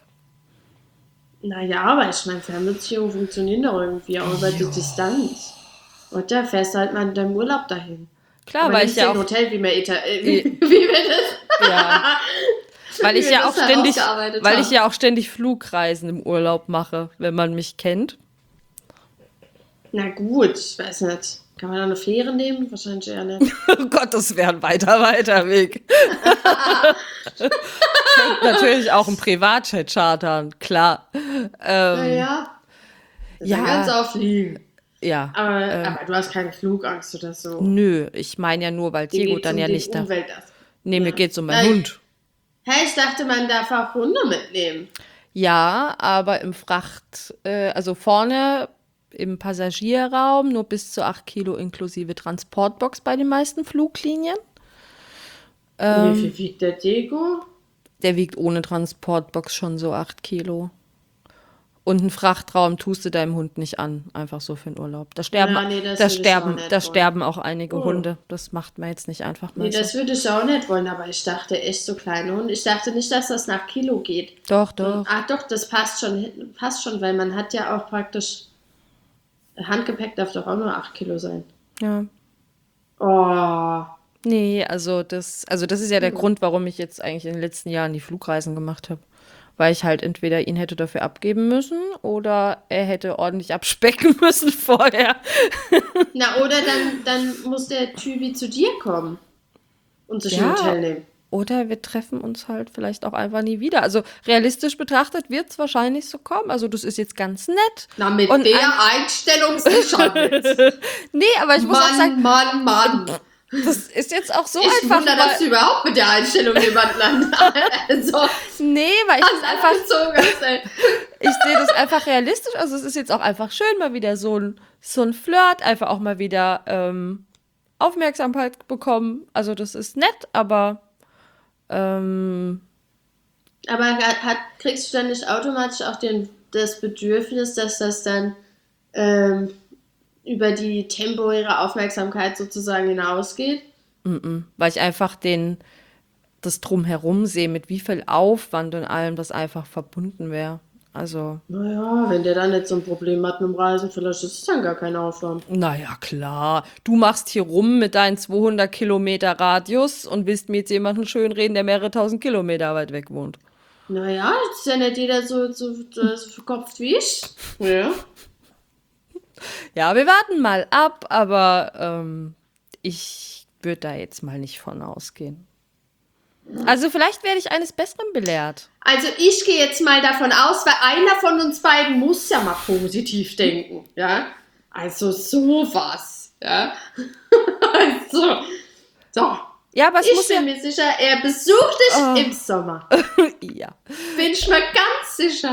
Naja, aber ich meine, Fernbeziehungen funktionieren doch irgendwie auch über die Distanz. Und da fährst du halt mal in deinem Urlaub dahin. Klar, Aber weil nimmst ich ja dir ein auch, Hotel, wie wir das. ja, weil ich wir ja auch das ständig, herausgearbeitet weil haben. ich ja auch ständig Flugreisen im Urlaub mache, wenn man mich kennt. Na gut, ich weiß nicht. Kann man da eine Fähre nehmen? Wahrscheinlich eher nicht. Oh Gott, das wäre ein weiter Weg. Natürlich auch ein Privatjet chartern, klar. Naja. ja. Ja. Ganz auffliegen. Ja. Aber du hast keine Flugangst oder so. Nö, ich meine ja nur, weil Dir Diego geht's dann um ja den nicht da. Umweltaspekt. Nee, mir Ja. geht's um meinen Hund. Hey, ich dachte, man darf auch Hunde mitnehmen. Ja, aber im also vorne im Passagierraum nur bis zu 8 Kilo inklusive Transportbox bei den meisten Fluglinien. Wie viel wiegt der Diego? Der wiegt ohne Transportbox schon so 8 Kilo. Und einen Frachtraum tust du deinem Hund nicht an, einfach so für den Urlaub. Da sterben, Ja, nee, das da würde ich auch sterben, nicht da wollen. sterben auch einige Hunde. Das macht man jetzt nicht einfach Nee, mal so. das würde ich auch nicht wollen, aber ich dachte echt so kleine Hunde. Ich dachte nicht, dass das nach Kilo geht. Doch, Und, doch. ach doch, das passt schon, weil man hat ja auch praktisch, Handgepäck darf doch auch nur 8 Kilo sein. Ja. Oh, Nee, also das ist ja der Grund, warum ich jetzt eigentlich in den letzten Jahren die Flugreisen gemacht habe. Weil ich halt entweder ihn hätte dafür abgeben müssen oder er hätte ordentlich abspecken müssen vorher. na oder dann muss der Typi zu dir kommen und sich ein Ja, Hotel nehmen. oder wir treffen uns halt vielleicht auch einfach nie wieder. Also realistisch betrachtet wird es wahrscheinlich so kommen. Also das ist jetzt ganz nett. Na, mit Und der Einstellung sicher nicht. nee, aber ich muss auch sagen, Mann. das ist jetzt auch so Ich einfach. wundere, dass du überhaupt mit der Einstellung jemanden also, Nee, weil ich das einfach, angezogen hast, ey. ich sehe das einfach realistisch. Also es ist jetzt auch einfach schön, mal wieder so ein Flirt, einfach auch mal wieder Aufmerksamkeit bekommen. Also das ist nett, aber Aber kriegst du dann nicht automatisch auch das Bedürfnis, dass das dann über die temporäre Aufmerksamkeit sozusagen hinausgeht? weil ich einfach das Drumherum sehe, mit wie viel Aufwand und allem das einfach verbunden wäre. Also, Naja, wenn der dann nicht so ein Problem hat mit dem Reisen, vielleicht ist es dann gar kein Aufwand. naja, klar. Du machst hier rum mit deinen 200 Kilometer Radius und willst mir jetzt jemanden schönreden, der mehrere tausend Kilometer weit weg wohnt. Naja, ist ja nicht jeder so verkopft wie ich. Ja. Ja, wir warten mal ab, aber ich würde da jetzt mal nicht von ausgehen. Also vielleicht werde ich eines Besseren belehrt. Also ich gehe jetzt mal davon aus, weil einer von uns beiden muss ja mal positiv denken, ja. Also sowas, ja. Also, so. Ja, aber es Ich muss bin mir sicher, er besucht dich Oh. im Sommer. ja. Bin ich mir ganz sicher.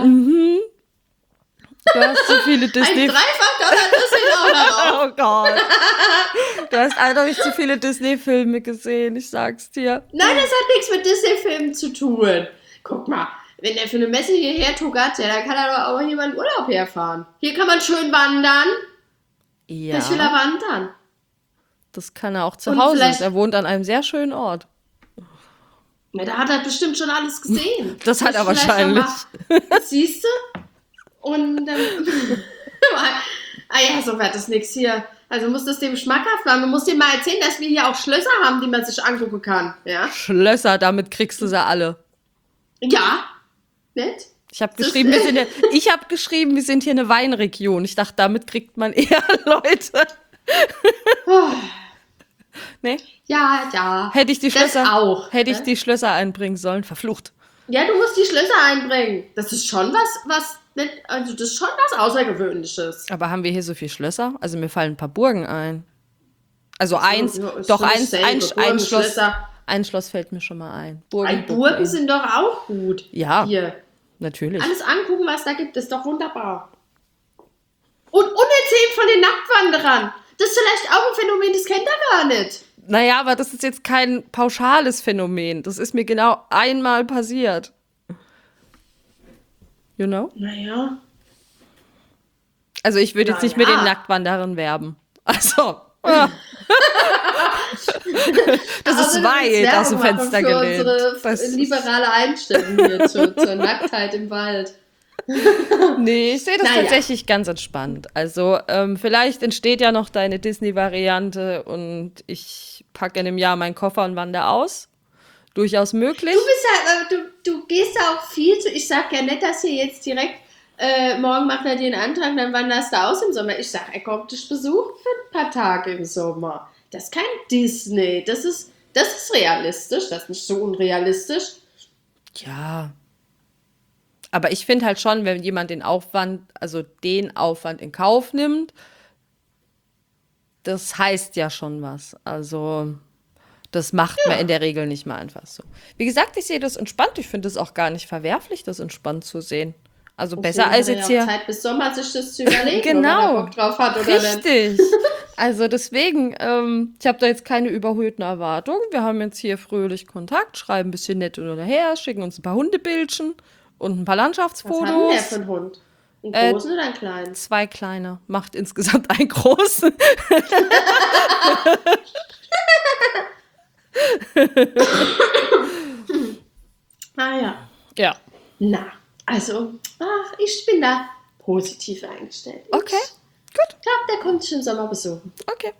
Du hast so viele Ein Disney. Dreifach-Dollar, das ist auch darauf. Oh Gott. Du hast eindeutig zu viele Disney-Filme gesehen, ich sag's dir. Nein, das hat nichts mit Disney-Filmen zu tun. Guck mal, wenn er für eine Messe hierher tuckert, ja, dann kann er doch auch hier mal in Urlaub herfahren. Hier kann man schön wandern. Ja, Ich will er wandern. das kann er auch zu Und Hause. vielleicht- Er wohnt an einem sehr schönen Ort. Ja, da hat er bestimmt schon alles gesehen. Das hat er Vielleicht wahrscheinlich. noch mal- Siehst du? Und dann. Ah ja, so wird das nichts hier. Also musst du es dem schmackhaft machen. Du musst ihm mal erzählen, dass wir hier auch Schlösser haben, die man sich angucken kann. Ja? Schlösser, damit kriegst du sie alle. Ja. Nett? Ich habe geschrieben, wir sind hier eine Weinregion. Ich dachte, damit kriegt man eher Leute. Nee, Ja. hätte ich die Das Schlösser, auch. hätte ich ne? die Schlösser einbringen sollen. Verflucht. Ja, du musst die Schlösser einbringen. Das ist schon was nicht, also das ist schon was Außergewöhnliches. Aber haben wir hier so viele Schlösser? Also mir fallen ein paar Burgen ein. Also eins, ja, ist doch so eins, dasselbe. ein Burgen, Schloss. Schlösser. Ein Schloss fällt mir schon mal ein. Burgen sind doch auch gut. Ja, Hier. natürlich. Alles angucken, was da gibt, ist doch wunderbar. Und unerzählt von den Nacktwanderern. Das ist vielleicht auch ein Phänomen, das kennt er gar nicht. Naja, aber das ist jetzt kein pauschales Phänomen. Das ist mir genau einmal passiert. You know? Naja. Also ich würde jetzt nicht mit Naja. den Nacktwanderern werben. Also. Das ist weit aus dem Fenster gelehnt. Unsere Das liberale Einstellung hier zur Nacktheit im Wald. Nee, ich sehe das Naja. tatsächlich ganz entspannt. Also vielleicht entsteht ja noch deine Disney-Variante und ich packe in einem Jahr meinen Koffer und wandere aus. Durchaus möglich. Du bist ja, du gehst ja auch viel zu. Ich sag ja nicht, dass hier jetzt direkt morgen macht er den Antrag, dann wanderst du aus im Sommer. Ich sag, er kommt dich besuchen für ein paar Tage im Sommer. Das ist kein Disney. Das ist realistisch. Das ist nicht so unrealistisch. Ja. Aber ich finde halt schon, wenn jemand den Aufwand in Kauf nimmt, das heißt ja schon was. Also, das macht man in der Regel nicht mal einfach so. Wie gesagt, ich sehe das entspannt. Ich finde es auch gar nicht verwerflich, das entspannt zu sehen. Also besser als Deswegen jetzt hat er ja hier. auch Zeit bis Sommer, sich das zu überlegen, Genau. ob er Bock drauf hat oder nicht. Richtig. Also deswegen, ich habe da jetzt keine überhöhten Erwartungen. Wir haben jetzt hier fröhlich Kontakt, schreiben ein bisschen nett oder her, schicken uns ein paar Hundebildchen und ein paar Was hat denn der Landschaftsfotos. für ein Hund? Einen großen oder einen kleinen? 2 kleine. Macht insgesamt einen großen. Ah ja. Ja. Na, also, ich bin da positiv eingestellt. Okay, Ich glaube, der kommt schon im Sommer besuchen. okay.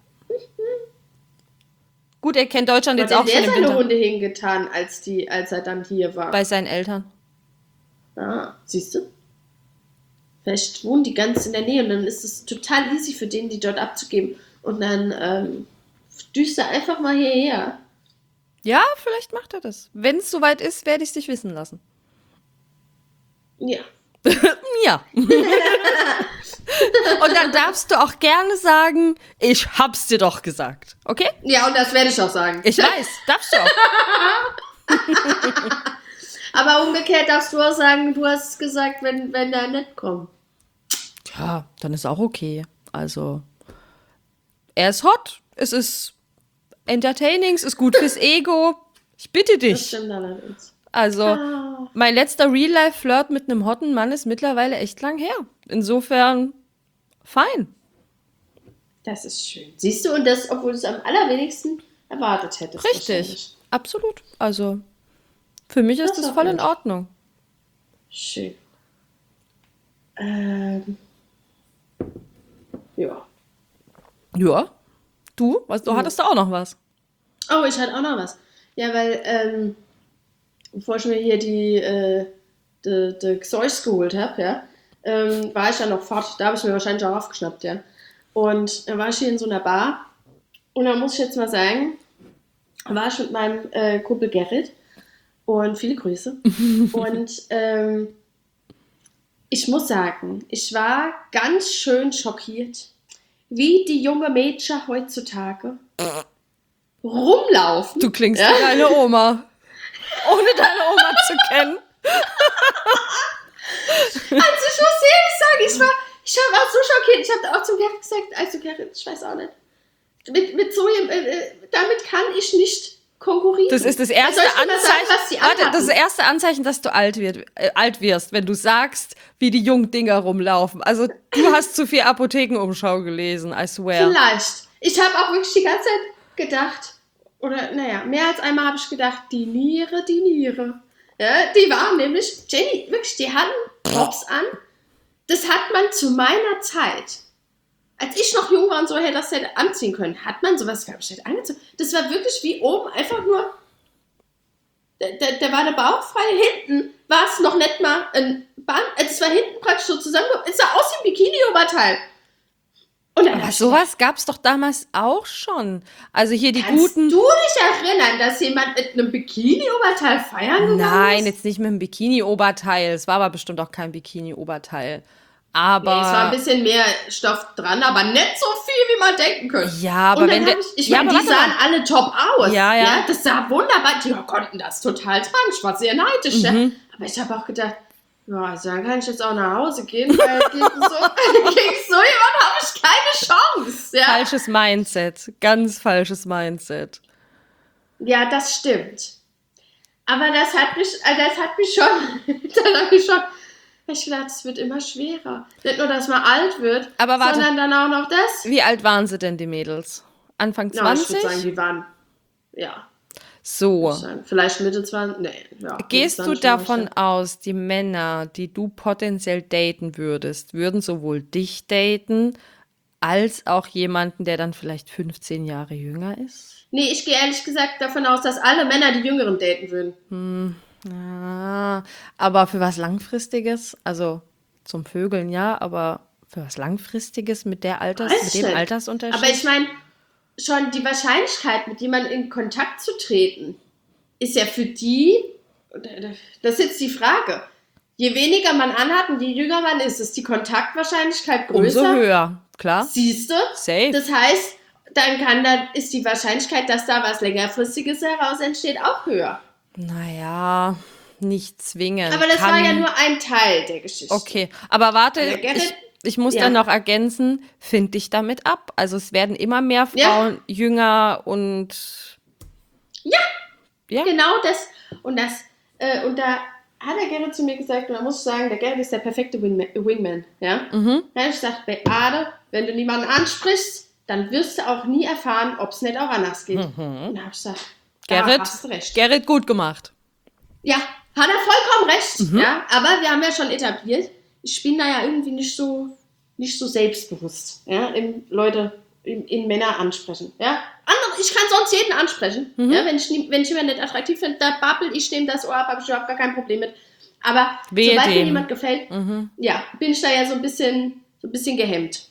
Gut, er kennt Deutschland Wo jetzt hat auch denn schon der im seine Winter. Hunde hingetan, als er dann hier war? Bei seinen Eltern. Siehst du? Vielleicht wohnen die ganz in der Nähe und dann ist es total easy für den, die dort abzugeben. Und dann düst er einfach mal hierher. Ja, vielleicht macht er das. Wenn es soweit ist, werde ich es dich wissen lassen. Ja. Ja. Und dann darfst du auch gerne sagen, ich hab's dir doch gesagt. Okay? Ja, und das werde ich auch sagen. Ich weiß, darfst du auch. Aber umgekehrt darfst du auch sagen, du hast gesagt, wenn er nicht kommt. Ja, dann ist auch okay. Also, er ist hot, es ist entertaining, es ist gut fürs Ego. Ich bitte Das dich. stimmt allerdings. Also, mein letzter Real-Life-Flirt mit einem hotten Mann ist mittlerweile echt lang her. Insofern, fein. Das ist schön. Siehst du, und das, obwohl du es am allerwenigsten erwartet hättest. Richtig. Absolut. Also, für mich ist Das das auch voll in gut. Ordnung. Schön. Ja. Ja. Du hattest da auch noch was. Oh, ich hatte auch noch was. Ja, weil, bevor ich mir hier die Zeus geholt habe, ja, war ich ja noch fort. Da habe ich mir wahrscheinlich auch aufgeschnappt, ja. Und dann war ich hier in so einer Bar. Und da muss ich jetzt mal sagen, war ich mit meinem Kumpel Gerrit. Und viele Grüße. Und ich muss sagen, ich war ganz schön schockiert, wie die junge Mädchen heutzutage rumlaufen. Du klingst wie deine Oma. Ohne deine Oma zu kennen. Also ich muss ehrlich sagen, ich war so schockiert. Ich habe auch zum Gerrit gesagt, also Gerrit, ich weiß auch nicht. Mit so damit kann ich nicht konkurrieren. Das ist das erste Soll ich dir mal sagen, Anzeichen. was die Warte, anhatten? das ist das erste Anzeichen, dass du alt wirst, wenn du sagst, wie die jungen Dinger rumlaufen. Also du hast zu viel Apothekenumschau gelesen, I swear. Vielleicht. Ich habe auch wirklich die ganze Zeit gedacht, oder naja, mehr als einmal habe ich gedacht, die Niere. Ja, die waren nämlich, Jenny, wirklich, die hatten Tops an. Das hat man zu meiner Zeit, als ich noch jung war und so hätte das hätte anziehen können, hat man sowas, glaube ich, nicht angezogen. Das war wirklich wie oben einfach nur, da war der Bauch frei, hinten war es noch nicht mal ein Band, also es war hinten praktisch so zusammengekommen, es sah aus wie ein Bikini-Oberteil. Und dann Aber sowas gab es doch damals auch schon. Also hier die guten. Kannst du dich erinnern, dass jemand mit einem Bikini-Oberteil feiern gegangen Nein, ist? jetzt nicht mit einem Bikini-Oberteil. Es war aber bestimmt auch kein Bikini-Oberteil. Aber. Nee, es war ein bisschen mehr Stoff dran, aber nicht so viel, wie man denken könnte. Ja, aber und dann wenn der. ich Ja, meine, aber die warte sahen mal. alle top aus. Ja, ja. Das sah wunderbar. Die konnten das total tragen. Ich war sehr neidisch. Ja. Aber ich habe auch gedacht, ja, also dann kann ich jetzt auch nach Hause gehen, weil gegen so jemand habe ich keine Chance. Ja. Falsches Mindset. Ganz falsches Mindset. Ja, das stimmt. Aber das hat mich schon, dann habe ich gedacht, es wird immer schwerer. Nicht nur, dass man alt wird, Aber warte. sondern dann auch noch das. Wie alt waren sie denn, die Mädels? Anfang Ja, ich 20? würde sagen, die waren, ja, So. vielleicht Mitte 20, nee, ja. Gehst Mitte du 20 war ich davon da. aus, die Männer, die du potenziell daten würdest, würden sowohl dich daten, als auch jemanden, der dann vielleicht 15 Jahre jünger ist? Nee, ich gehe ehrlich gesagt davon aus, dass alle Männer die Jüngeren daten würden. Aber für was Langfristiges, also zum Vögeln ja, aber für was Langfristiges mit dem Nicht. Altersunterschied? Aber ich meine, schon die Wahrscheinlichkeit, mit jemandem in Kontakt zu treten, ist ja für die, das ist jetzt die Frage. Je weniger man anhat und je jünger man ist die Kontaktwahrscheinlichkeit größer. Umso höher, klar. Siehst du? Safe. Das heißt, dann ist die Wahrscheinlichkeit, dass da was längerfristiges heraus entsteht, auch höher. Naja, nicht zwingend. Aber das war ja nur ein Teil der Geschichte. Okay, aber warte, Also Gerrit- ich muss ja. dann noch ergänzen, find dich damit ab. Also es werden immer mehr Frauen jünger und Ja, ja. genau das. Und da hat der Gerrit zu mir gesagt, und da muss ich sagen, der Gerrit ist der perfekte Wingman, ja. Mhm. Da habe ich gesagt, Beate, wenn du niemanden ansprichst, dann wirst du auch nie erfahren, ob es nicht auch anders geht. Und da habe ich gesagt, da hast du recht. Gerrit, gut gemacht. Ja, hat er vollkommen recht, ja. Aber wir haben ja schon etabliert, ich bin da ja irgendwie nicht so selbstbewusst, ja, Leute in Männer ansprechen, ja. Ich kann sonst jeden ansprechen, ja, wenn ich jemanden nicht attraktiv finde, da babbel ich dem das Ohr ab, habe ich überhaupt gar kein Problem mit. Aber sobald mir jemand gefällt, ja, bin ich da ja so ein bisschen gehemmt.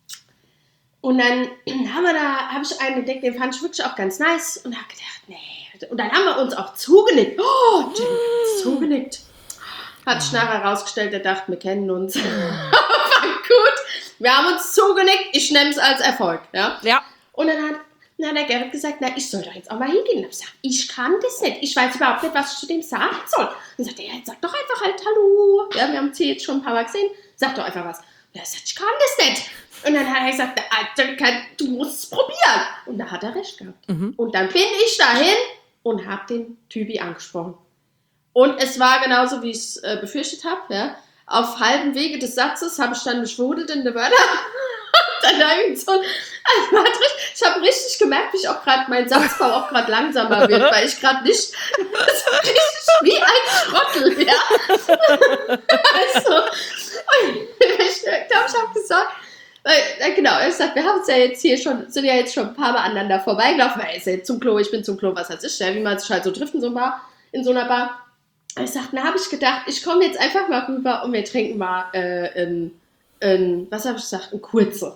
Und dann habe ich einen entdeckt, den fand ich wirklich auch ganz nice und habe gedacht, nee. Und dann haben wir uns auch zugenickt. Oh, zugenickt. Hat sich nachher herausgestellt, der dachte, wir kennen uns. War gut. Wir haben uns zugenickt, ich nehme es als Erfolg. Ja. Und dann hat der Gerrit gesagt, na, ich soll doch jetzt auch mal hingehen. Und ich gesagt, ich kann das nicht. Ich weiß überhaupt nicht, was ich zu dem sagen soll. Und dann sagt er, ja, sag doch einfach halt Hallo. Ja, wir haben sie jetzt schon ein paar Mal gesehen. Sag doch einfach was. Und er sagt, ich kann das nicht. Und dann hat er gesagt, du musst es probieren. Und da hat er recht gehabt. Und dann bin ich dahin und habe den Typi angesprochen. Und es war genauso, wie ich es befürchtet habe. Ja. Auf halbem Wege des Satzes habe ich dann geschwudelt in der Wörter. Dann irgend so, ich habe richtig gemerkt, wie ich auch gerade, mein Satzbau auch gerade langsamer wird, weil ich gerade nicht, so richtig wie ein Schrottel, ja. Also, ich glaube, ich habe gesagt, genau, er hat gesagt, wir haben es ja jetzt hier schon, sind ja jetzt schon ein paar Mal aneinander vorbeigelaufen, weil er ist ja jetzt zum Klo, ich bin zum Klo, was heißt ich, ja, wie man sich halt so trifft in so einer Bar. Und ich sagte, habe ich gedacht, ich komme jetzt einfach mal rüber und wir trinken mal was habe ich gesagt, ein Kurze.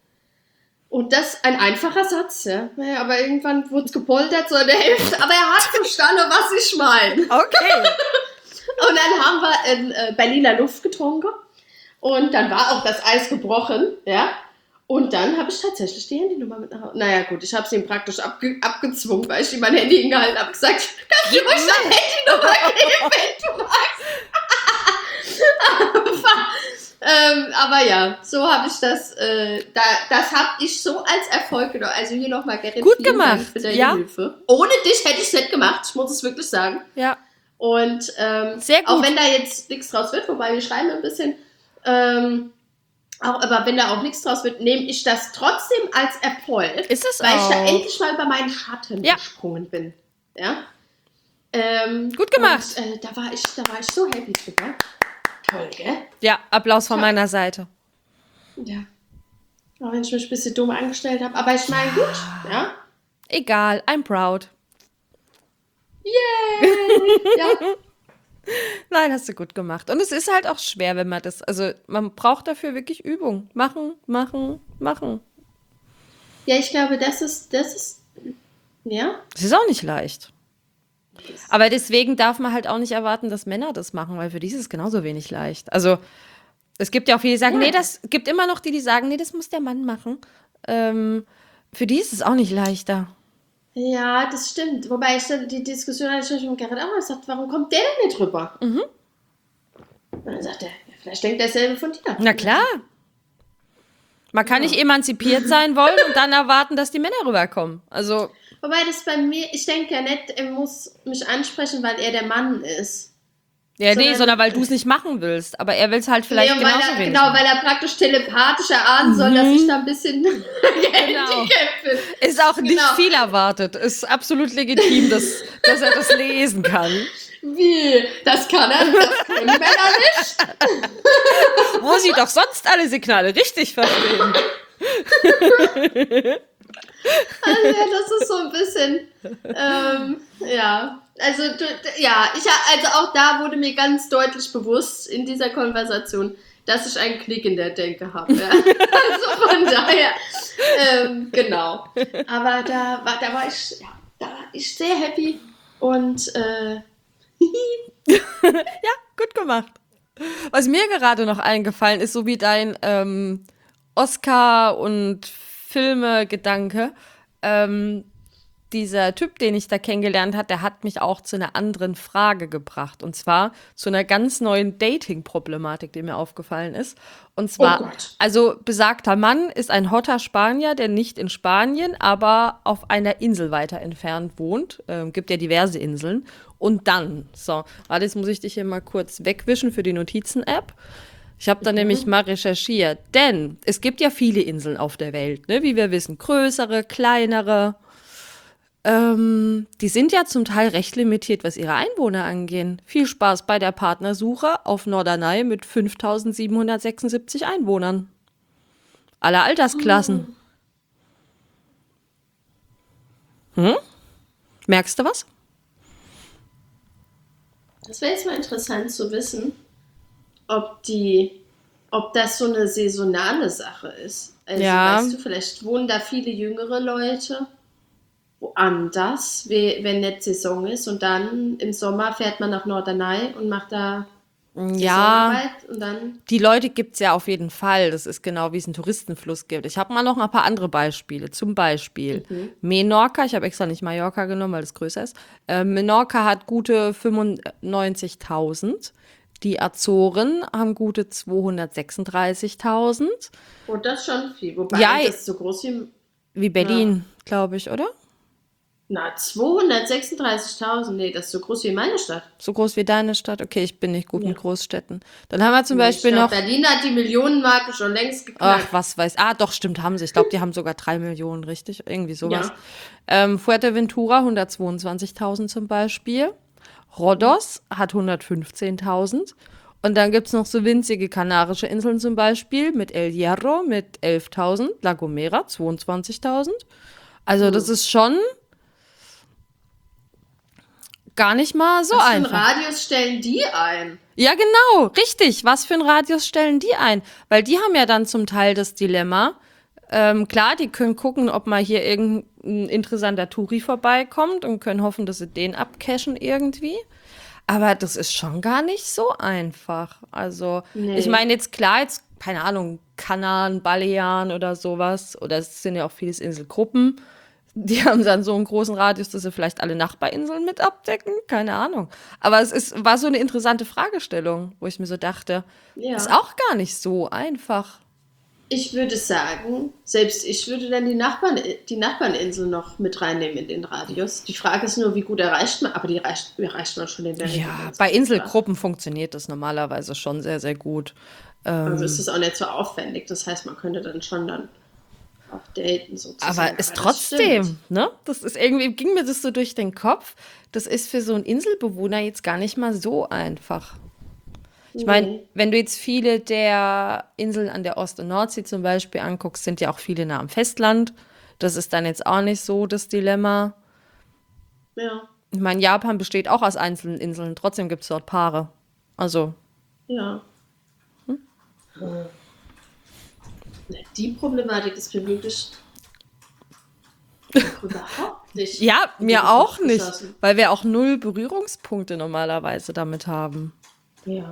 Und das ist ein einfacher Satz, ja. Naja, aber irgendwann wurde es gepoltert, so in der Hälfte. Aber er hat verstanden, was ich meine. Okay. Und dann haben wir in Berliner Luft getrunken. Und dann war auch das Eis gebrochen, ja. Und dann habe ich tatsächlich die Handynummer mit nach Hause. Naja, gut, ich habe es ihm praktisch abgezwungen, weil ich ihm mein Handy hingehalten habe. Gesagt, kannst du ruhig deine Handynummer geben, wenn du magst. Aber ja, so habe ich das, das habe ich so als Erfolg genommen. Also hier nochmal, Gerrit, gut vielen gemacht. Dank für deine Hilfe. Ohne dich hätte ich es nicht gemacht, ich muss es wirklich sagen. Ja. Und sehr gut. Auch wenn da jetzt nichts draus wird, wobei wir schreiben ein bisschen, aber wenn da auch nichts draus wird, nehme ich das trotzdem als Erfolg. Ist es weil auch. Ich da endlich mal über meinen Schatten gesprungen bin. Ja. Gut gemacht. Und, da war ich so happy drüber. Toll, gell? Ja, Applaus von meiner Seite. Ja. Auch wenn ich mich ein bisschen dumm angestellt habe. Aber ich meine, gut, ja. Egal, I'm proud. Yay! Ja. Nein, hast du gut gemacht. Und es ist halt auch schwer, wenn man das, also man braucht dafür wirklich Übung. Machen. Ja, ich glaube, das ist, ja. Es ist auch nicht leicht. Aber deswegen darf man halt auch nicht erwarten, dass Männer das machen, weil für die ist es genauso wenig leicht. Also es gibt ja auch viele, die sagen, nee, das gibt immer noch die sagen, nee, das muss der Mann machen. Für die ist es auch nicht leichter. Ja, das stimmt. Wobei ich die Diskussion hatte ich mit Gerrit auch mal gesagt, warum kommt der denn nicht rüber? Und dann sagt er, vielleicht denkt er selber von dir. Na klar. Man kann nicht emanzipiert sein wollen und dann erwarten, dass die Männer rüberkommen. Also. Wobei das bei mir, ich denke ja nicht, er muss mich ansprechen, weil er der Mann ist. Ja, sondern weil du es nicht machen willst. Aber er will es halt vielleicht genauso wenig. Genau, weil er praktisch telepathisch erahnen soll, dass ich da ein bisschen gehandicapt bin. Ist auch nicht viel erwartet. Ist absolut legitim, dass er das lesen kann. Wie? Das kann er, das können Männer nicht. Wo sie doch sonst alle Signale richtig verstehen. Also ja, das ist so ein bisschen, ja. Also auch da wurde mir ganz deutlich bewusst in dieser Konversation, dass ich einen Knick in der Denke habe. Ja. Also von daher, genau. Aber da war ich sehr happy und ja, gut gemacht. Was mir gerade noch eingefallen ist, so wie dein Oscar- und Filme-Gedanke, dieser Typ, den ich da kennengelernt habe, der hat mich auch zu einer anderen Frage gebracht. Und zwar zu einer ganz neuen Dating-Problematik, die mir aufgefallen ist. Und Oh zwar, Gott. also besagter Mann ist ein hotter Spanier, der nicht in Spanien, aber auf einer Insel weiter entfernt wohnt. Gibt ja diverse Inseln. Und dann, so, warte, jetzt muss ich dich hier mal kurz wegwischen für die Notizen-App. Ich habe da nämlich mal recherchiert, denn es gibt ja viele Inseln auf der Welt, ne? Wie wir wissen, größere, kleinere. Die sind ja zum Teil recht limitiert, was ihre Einwohner angehen. Viel Spaß bei der Partnersuche auf Norderney mit 5.776 Einwohnern. Aller Altersklassen. Merkst du was? Das wäre jetzt mal interessant zu wissen, ob das so eine saisonale Sache ist. Also, Ja. weißt du, vielleicht wohnen da viele jüngere Leute woanders, wenn nicht Saison ist, und dann im Sommer fährt man nach Norderney und macht da Ja, Saisonarbeit und dann. die Leute gibt's ja auf jeden Fall. Das ist genau, wie es einen Touristenfluss gibt. Ich habe mal noch ein paar andere Beispiele. Zum Beispiel Menorca. Ich habe extra nicht Mallorca genommen, weil das größer ist. Menorca hat gute 95.000. Die Azoren haben gute 236.000. Und das ist schon viel. Wobei Ja, das so groß wie ja, Berlin, glaube ich, oder? 236.000, nee, das ist so groß wie meine Stadt. So groß wie deine Stadt. Okay, ich bin nicht gut Ja. mit Großstädten. Dann haben wir zum Nee, ich Beispiel glaube, noch. Berlin hat die Millionenmarke schon längst Ach, geknackt. was weiß. Ah, doch, stimmt, haben sie. Ich glaube, die haben sogar 3 Millionen, richtig? Irgendwie sowas. Ja. Fuerteventura 122.000 zum Beispiel. Rhodos hat 115.000. Und dann gibt's noch so winzige kanarische Inseln zum Beispiel mit El Hierro mit 11.000, La Gomera 22.000. Also das ist schon gar nicht mal so Was für einen einfach. Radius stellen die ein? Ja, genau, richtig. Was für einen Radius stellen die ein? Weil die haben ja dann zum Teil das Dilemma. Klar, die können gucken, ob mal hier irgendein interessanter Touri vorbeikommt und können hoffen, dass sie den abcashen irgendwie. Aber das ist schon gar nicht so einfach. Also, Nee. ich meine jetzt klar, jetzt, keine Ahnung, Kanaren, Balearen oder sowas. Oder es sind ja auch vieles Inselgruppen. Die haben dann so einen großen Radius, dass sie vielleicht alle Nachbarinseln mit abdecken. Keine Ahnung. Aber war so eine interessante Fragestellung, wo ich mir so dachte, ist Ja. auch gar nicht so einfach. Ich würde sagen, selbst ich würde dann die Nachbarninsel noch mit reinnehmen in den Radius. Die Frage ist nur, wie gut erreicht man, aber erreicht man schon in der Regel Ja, ganz bei gut, oder? Inselgruppen funktioniert das normalerweise schon sehr, sehr gut. Also ist es auch nicht so aufwendig. Das heißt, man könnte dann schon dann auch daten sozusagen. Aber ist Aber das stimmt. trotzdem, ne? Das ist irgendwie, ging mir das so durch den Kopf. Das ist für so einen Inselbewohner jetzt gar nicht mal so einfach. Ich meine, Nee. wenn du jetzt viele der Inseln an der Ost- und Nordsee zum Beispiel anguckst, sind ja auch viele nah am Festland. Das ist dann jetzt auch nicht so das Dilemma. Ja, Ich meine, Japan besteht auch aus einzelnen Inseln, trotzdem gibt es dort Paare. Also, ja. Die Problematik ist mir wirklich überhaupt nicht ja, in mir den auch Kopf nicht, geschossen. weil wir auch null Berührungspunkte normalerweise damit haben. Ja.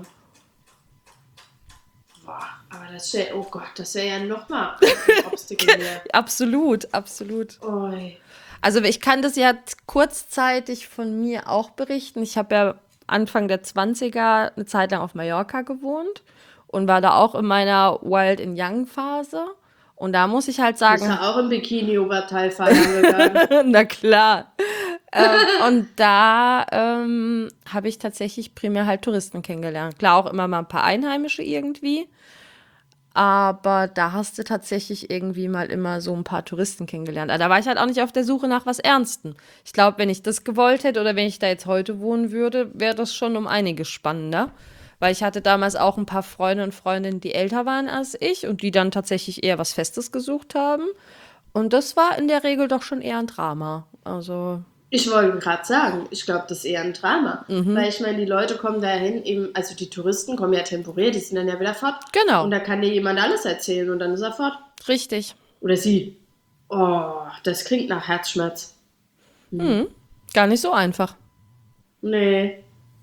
Boah, aber oh Gott, das wäre ja nochmal ein Obstacle mehr. Absolut, absolut. Oi. Also ich kann das ja kurzzeitig von mir auch berichten. Ich habe ja Anfang der 20er eine Zeit lang auf Mallorca gewohnt und war da auch in meiner Wild and Young Phase. Und da muss ich halt Bist sagen, du auch im Bikini-Oberteil feiern gegangen? na klar. Und da habe ich tatsächlich primär halt Touristen kennengelernt. Klar, auch immer mal ein paar Einheimische irgendwie. Aber da hast du tatsächlich irgendwie mal immer so ein paar Touristen kennengelernt. Aber da war ich halt auch nicht auf der Suche nach was Ernstem. Ich glaube, wenn ich das gewollt hätte oder wenn ich da jetzt heute wohnen würde, wäre das schon um einiges spannender. Weil ich hatte damals auch ein paar Freunde und Freundinnen, die älter waren als ich und die dann tatsächlich eher was Festes gesucht haben. Und das war in der Regel doch schon eher ein Drama. Also, Ich wollte gerade sagen, ich glaube, das ist eher ein Drama. Weil ich meine, die Leute kommen dahin, eben, also die Touristen kommen ja temporär, die sind dann ja wieder fort. genau, Und da kann dir jemand alles erzählen und dann ist er fort. richtig. Oder sie. Oh, das klingt nach Herzschmerz. Gar nicht so einfach. Nee.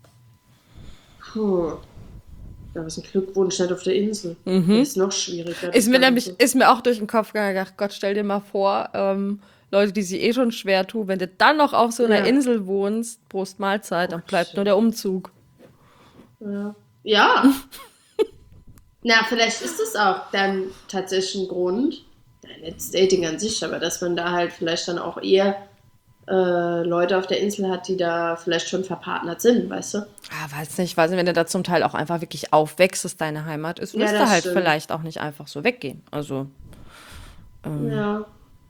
Puh. Da ist ein Glückwunsch nicht auf der Insel. Das ist noch schwieriger. Ist das mir nämlich, Ganze. ist mir auch durch den Kopf gegangen, gedacht, Gott, stell dir mal vor, Leute, die sich eh schon schwer tun, wenn du dann noch auf so einer Ja. Insel wohnst, Prost Mahlzeit, dann bleibt nur der Umzug. Ja. Ja. Na, vielleicht ist das auch dann tatsächlich ein Grund. Ja, jetzt Dating an sich, aber dass man da halt vielleicht dann auch eher Leute auf der Insel hat, die da vielleicht schon verpartnert sind, weißt du? Ah, weiß nicht, wenn du da zum Teil auch einfach wirklich aufwächst, dass deine Heimat ist, Ja, wirst du das halt stimmt. vielleicht auch nicht einfach so weggehen. Also, Ja.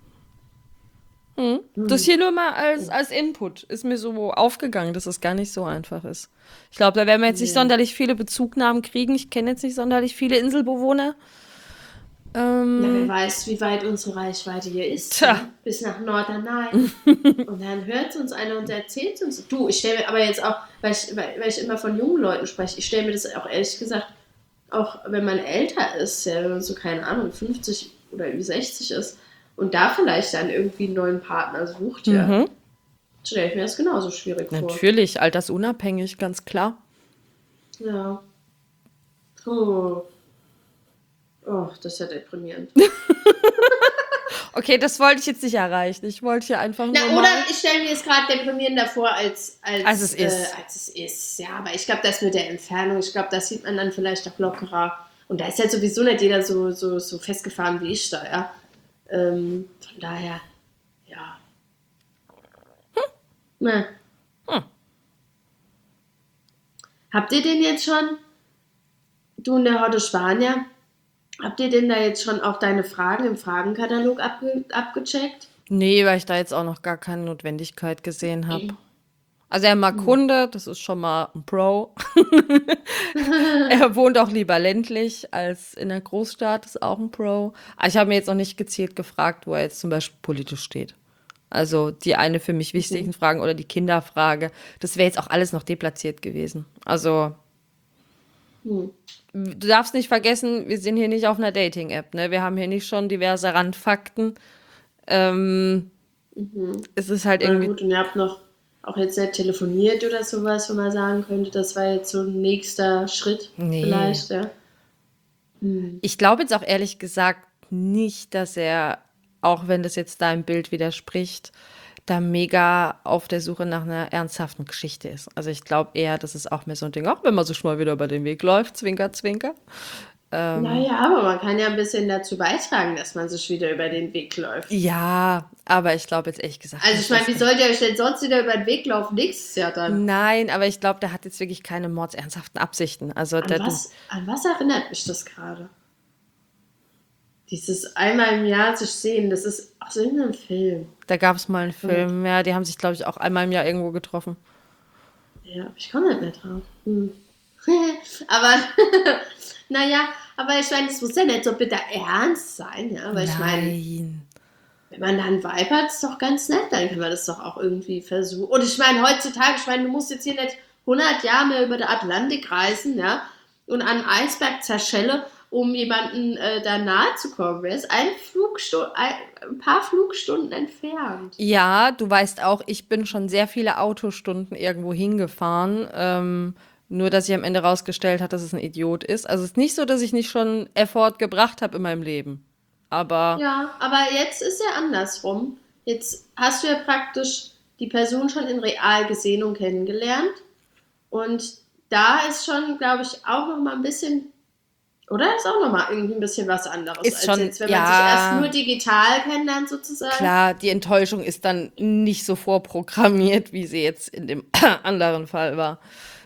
das hier nur mal als Input ist mir so aufgegangen, dass es gar nicht so einfach ist. Ich glaube, da werden wir jetzt nicht Ja. sonderlich viele Bezugnahmen kriegen. Ich kenne jetzt nicht sonderlich viele Inselbewohner. Na, wer Ähm, weiß, wie weit unsere Reichweite hier ist, tja, ne? Bis nach Norderney. Und dann hört uns einer und erzählt uns. Du, ich stelle mir aber jetzt auch, weil ich immer von jungen Leuten spreche, ich stelle mir das auch ehrlich gesagt, auch wenn man älter ist, ja, wenn man so, keine Ahnung, 50 oder über 60 ist und da vielleicht dann irgendwie einen neuen Partner sucht, ja, stelle ich mir das genauso schwierig vor. natürlich, altersunabhängig, ganz klar. Ja. Oh, oh, das ist ja deprimierend. Okay, das wollte ich jetzt nicht erreichen. Ich wollte hier einfach Na, nur oder mal. ich stelle mir es gerade deprimierender vor, Als es ist. als es ist. Ja, aber ich glaube, das mit der Entfernung, ich glaube, das sieht man dann vielleicht auch lockerer. Und da ist ja sowieso nicht jeder so festgefahren wie ich da, ja. Von daher, ja. Na. Habt ihr den jetzt schon, du und der Horte Spanier, habt ihr denn da jetzt schon auch deine Fragen im Fragenkatalog abgecheckt? Nee, weil ich da jetzt auch noch gar keine Notwendigkeit gesehen habe. Also er mag Hunde, das ist schon mal ein Pro. Er wohnt auch lieber ländlich als in der Großstadt, ist auch ein Pro. Aber ich habe mir jetzt noch nicht gezielt gefragt, wo er jetzt zum Beispiel politisch steht. Also die eine für mich wichtigen Fragen oder die Kinderfrage, das wäre jetzt auch alles noch deplatziert gewesen. Also du darfst nicht vergessen, wir sind hier nicht auf einer Dating-App, ne? Wir haben hier nicht schon diverse Randfakten. Es ist halt Na irgendwie. gut, und ihr habt noch auch jetzt nicht telefoniert oder sowas, wo man sagen könnte, das war jetzt so ein nächster Schritt Nee. vielleicht, ja. Ich glaube jetzt auch ehrlich gesagt nicht, dass er, auch wenn das jetzt deinem Bild widerspricht, da mega auf der Suche nach einer ernsthaften Geschichte ist. Also ich glaube eher, das ist auch mehr so ein Ding, auch wenn man so schon mal wieder über den Weg läuft, Zwinker, Zwinker. Naja, aber man kann ja ein bisschen dazu beitragen, dass man sich wieder über den Weg läuft. Ja, aber ich glaube jetzt ehrlich gesagt Also ich nicht, meine, dass wie sollt ihr euch denn sonst wieder über den Weg laufen? Nächstes Jahr dann. Nein, aber ich glaube, der hat jetzt wirklich keine mordsernsthaften Absichten. Also An was erinnert mich das gerade? Dieses einmal im Jahr sich sehen, das ist aus irgendeinem Film. da gab es mal einen Film, ja, die haben sich, glaube ich, auch einmal im Jahr irgendwo getroffen. Ja, ich komme nicht mehr drauf. Aber, naja, aber ich meine, das muss ja nicht so bitter ernst sein, ja. Aber ich meine, Nein. wenn man da einen Vibe hat, ist doch ganz nett, dann kann man das doch auch irgendwie versuchen. Und ich meine, heutzutage, ich meine, du musst jetzt hier nicht 100 Jahre mehr über den Atlantik reisen, ja, und an einen Eisberg zerschelle, um jemanden da nahe zu kommen. Er ist ein paar Flugstunden entfernt. Ja, du weißt auch, ich bin schon sehr viele Autostunden irgendwo hingefahren. Nur, dass sich am Ende rausgestellt hat, dass es ein Idiot ist. Also es ist nicht so, dass ich nicht schon Effort gebracht habe in meinem Leben. Aber Ja, aber jetzt ist ja andersrum. Jetzt hast du ja praktisch die Person schon in real gesehen und kennengelernt. Und da ist schon, glaube ich, auch noch mal ein bisschen, oder ist auch noch mal irgendwie ein bisschen was anderes, ist als schon, jetzt, wenn man sich erst nur ja, digital kennenlernt, sozusagen. klar, die Enttäuschung ist dann nicht so vorprogrammiert, wie sie jetzt in dem anderen Fall war.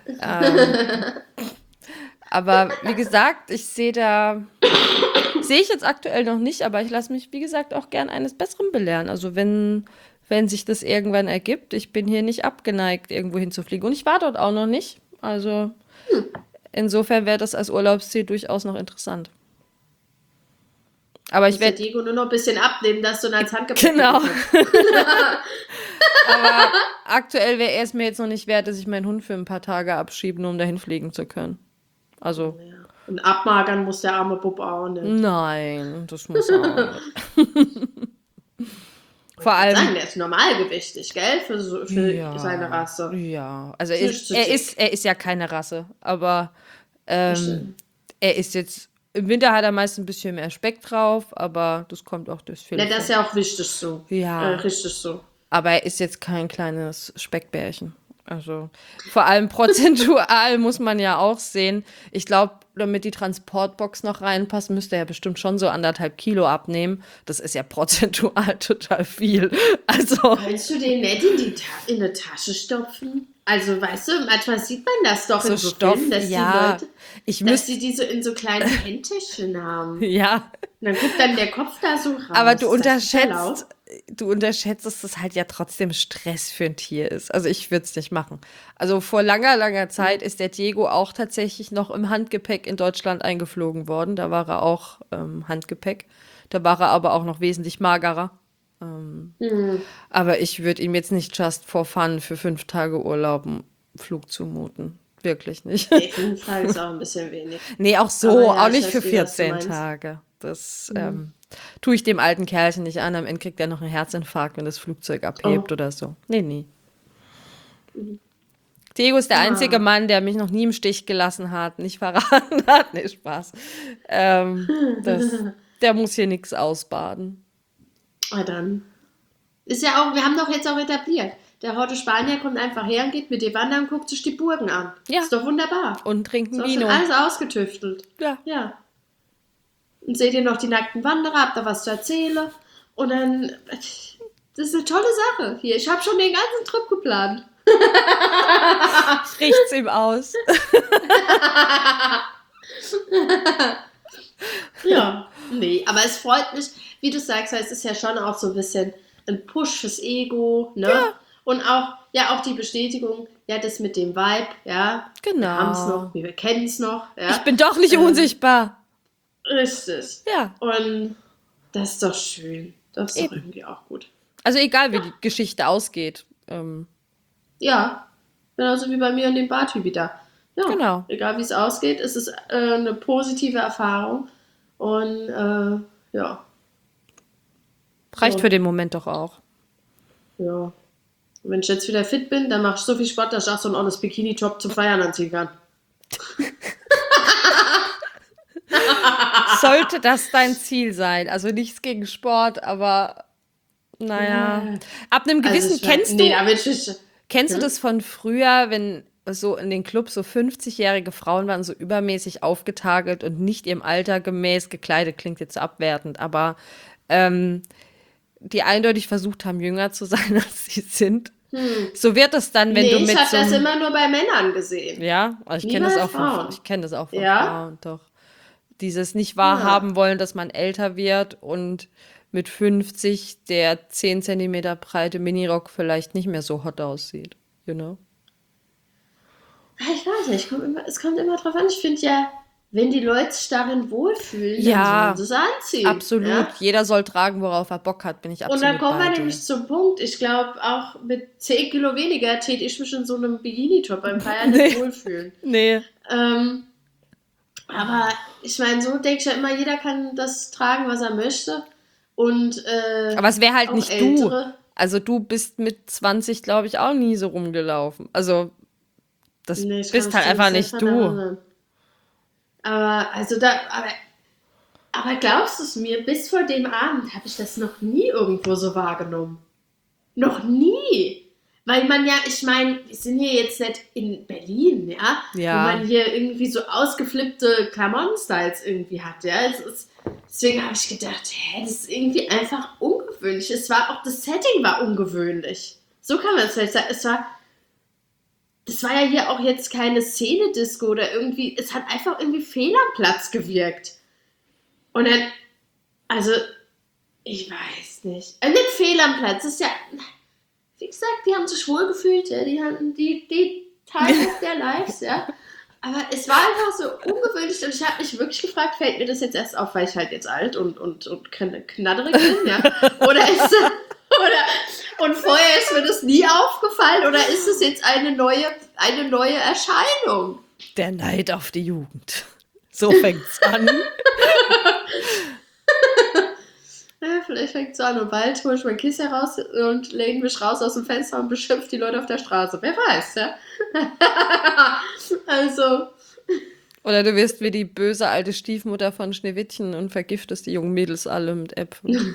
Aber wie gesagt, sehe ich jetzt aktuell noch nicht, aber ich lasse mich, wie gesagt, auch gern eines Besseren belehren. Also wenn sich das irgendwann ergibt, ich bin hier nicht abgeneigt, irgendwo hinzufliegen. Und ich war dort auch noch nicht. Also insofern wäre das als Urlaubsziel durchaus noch interessant. Aber ich Muss der werde, Diego nur noch ein bisschen abnehmen, dass du ihn als Handgepäck genau, bekommst. aber aktuell wäre es mir jetzt noch nicht wert, dass ich meinen Hund für ein paar Tage abschiebe, nur um dahin fliegen zu können. Also, Ja. Und abmagern muss der arme Bub auch nicht. nein, das muss auch nicht. Vor Ich würde sagen, allem, der ist normalgewichtig, gell? Für seine ja, Rasse. ja. Also Ist nicht zu er dick. ist, er ist ja keine Rasse, aber Bestimmt. er ist jetzt Im Winter hat er meist ein bisschen mehr Speck drauf, aber das kommt auch durchs Ja, Fell. das ist ja auch wichtig so. Ja. Richtig so. Aber er ist jetzt kein kleines Speckbärchen. Also vor allem prozentual muss man ja auch sehen. Ich glaube, damit die Transportbox noch reinpasst, müsste er bestimmt schon so 1,5 Kilo abnehmen. Das ist ja prozentual total viel. Also Kannst du den nicht in eine Tasche stopfen? Also, weißt du, manchmal sieht man das doch so in so Stoff, Filmen, dass ja. die Leute, Ich dass müsste, die die so in so kleinen Handtäschchen haben. ja. Und dann guckt dann der Kopf da so raus. Aber du Ist das total laut? unterschätzt, dass das halt ja trotzdem Stress für ein Tier ist. Also ich würde es nicht machen. Also vor langer, langer Zeit ist der Diego auch tatsächlich noch im Handgepäck in Deutschland eingeflogen worden. Da war er auch Handgepäck. Da war er aber auch noch wesentlich magerer. Aber ich würde ihm jetzt nicht just for fun für 5 Tage Urlaub einen Flug zumuten. Wirklich nicht. Nee, 5 Tage ist auch ein bisschen wenig. Nee, auch so, Aber ja, auch ich nicht weiß, für wie das du 14 meinst. Tage. Das tue ich dem alten Kerlchen nicht an. Am Ende kriegt er noch einen Herzinfarkt, wenn das Flugzeug abhebt Oh. oder so. Nee. Diego ist der einzige Mann, der mich noch nie im Stich gelassen hat, nicht verraten hat. Nee, Spaß. Der muss hier nichts ausbaden. Ah, dann. Ist ja auch, wir haben doch jetzt auch etabliert. Der Horte Spanier kommt einfach her und geht mit dir wandern und guckt sich die Burgen an. Ja. Ist doch wunderbar. Und trinken So ist schon Vino. alles ausgetüftelt. Ja. Ja. Und seht ihr noch die nackten Wanderer, habt da was zu erzählen. Und dann, das ist eine tolle Sache hier. Ich habe schon den ganzen Trip geplant. Riecht's ihm aus. Ja, nee, aber es freut mich, wie du sagst, weil es ist ja schon auch so ein bisschen ein Push fürs Ego, ne? Ja. Und auch die Bestätigung, ja, das mit dem Vibe, ja. Genau. Wir haben es noch, wir kennen es noch, ja. Ich bin doch nicht unsichtbar. Richtig. Ja. Und das ist doch schön. Das ist doch Eben. irgendwie auch gut. Also egal, wie die Geschichte ausgeht. Ja, genauso wie bei mir und dem Bartypi da. Ja, Genau. egal wie es ausgeht, es ist eine positive Erfahrung. Und ja, Reicht So. für den Moment doch auch. ja. Und wenn ich jetzt wieder fit bin, dann mache ich so viel Sport, dass ich auch so einen honest Bikini-Top zum Feiern anziehen kann. Sollte das dein Ziel sein? Also nichts gegen Sport, aber naja. Ja. Ab einem gewissen, Nee, aber ich, kennst du das von früher, wenn so in den Clubs so 50-jährige Frauen waren, so übermäßig aufgetagelt und nicht ihrem Alter gemäß gekleidet, klingt jetzt so abwertend, aber die eindeutig versucht haben, jünger zu sein, als sie sind. So wird es dann, wenn du nee, mit ich habe so das einem- immer nur bei Männern gesehen. Ja, aber ich Nie kenne das bei auch Frauen. ich kenne das auch von Ja? Frauen, doch. Dieses nicht wahrhaben wollen, dass man älter wird und mit 50 der 10 Zentimeter breite Minirock vielleicht nicht mehr so hot aussieht. You know? Ich weiß nicht, es kommt immer drauf an. Ich finde ja, wenn die Leute sich darin wohlfühlen, Ja, dann sollen sie es anziehen. Absolut. Ja? Jeder soll tragen, worauf er Bock hat, bin ich Und absolut dann kommen wir bei dir. nämlich zum Punkt. Ich glaube, auch mit 10 Kilo weniger täte ich mich in so einem Bikini-Top beim Feiern nicht wohlfühlen. Nee. Aber ich meine, so denke ich ja immer, jeder kann das tragen, was er möchte. Und Aber es wäre halt auch nicht Ältere. du. Also du bist mit 20, glaube ich, auch nie so rumgelaufen. Also das Nee, ich bist kann halt mich einfach nicht nicht daran du. erinnern. Aber glaubst du es mir, bis vor dem Abend habe ich das noch nie irgendwo so wahrgenommen. Noch nie. Weil man ja, ich meine, wir sind hier jetzt nicht in Berlin, ja? Ja. Wo man hier irgendwie so ausgeflippte Klamotten-Styles irgendwie hat, ja? Deswegen habe ich gedacht, das ist irgendwie einfach ungewöhnlich. Das Setting war ungewöhnlich. So kann man es vielleicht sagen. Das war ja hier auch jetzt keine Szene-Disco oder irgendwie, es hat einfach irgendwie fehl am Platz gewirkt. Und dann, also, ich weiß nicht. Nicht fehl am Platz, das ist ja, wie gesagt, die haben sich wohl gefühlt, ja, die hatten die Teil der Lives, ja. Aber es war einfach so ungewöhnlich und ich habe mich wirklich gefragt, fällt mir das jetzt erst auf, weil ich halt jetzt alt und knatterig bin, ja? Und vorher ist mir das nie aufgefallen oder ist es jetzt eine neue Erscheinung? Der Neid auf die Jugend. So fängt's an. Ja, vielleicht fängt es so an und bald hole ich mein Kissen raus und lehne mich raus aus dem Fenster und beschimpfe die Leute auf der Straße. Wer weiß, ja? Also, Oder du wirst wie die böse alte Stiefmutter von Schneewittchen und vergiftest die jungen Mädels alle mit Äpfeln.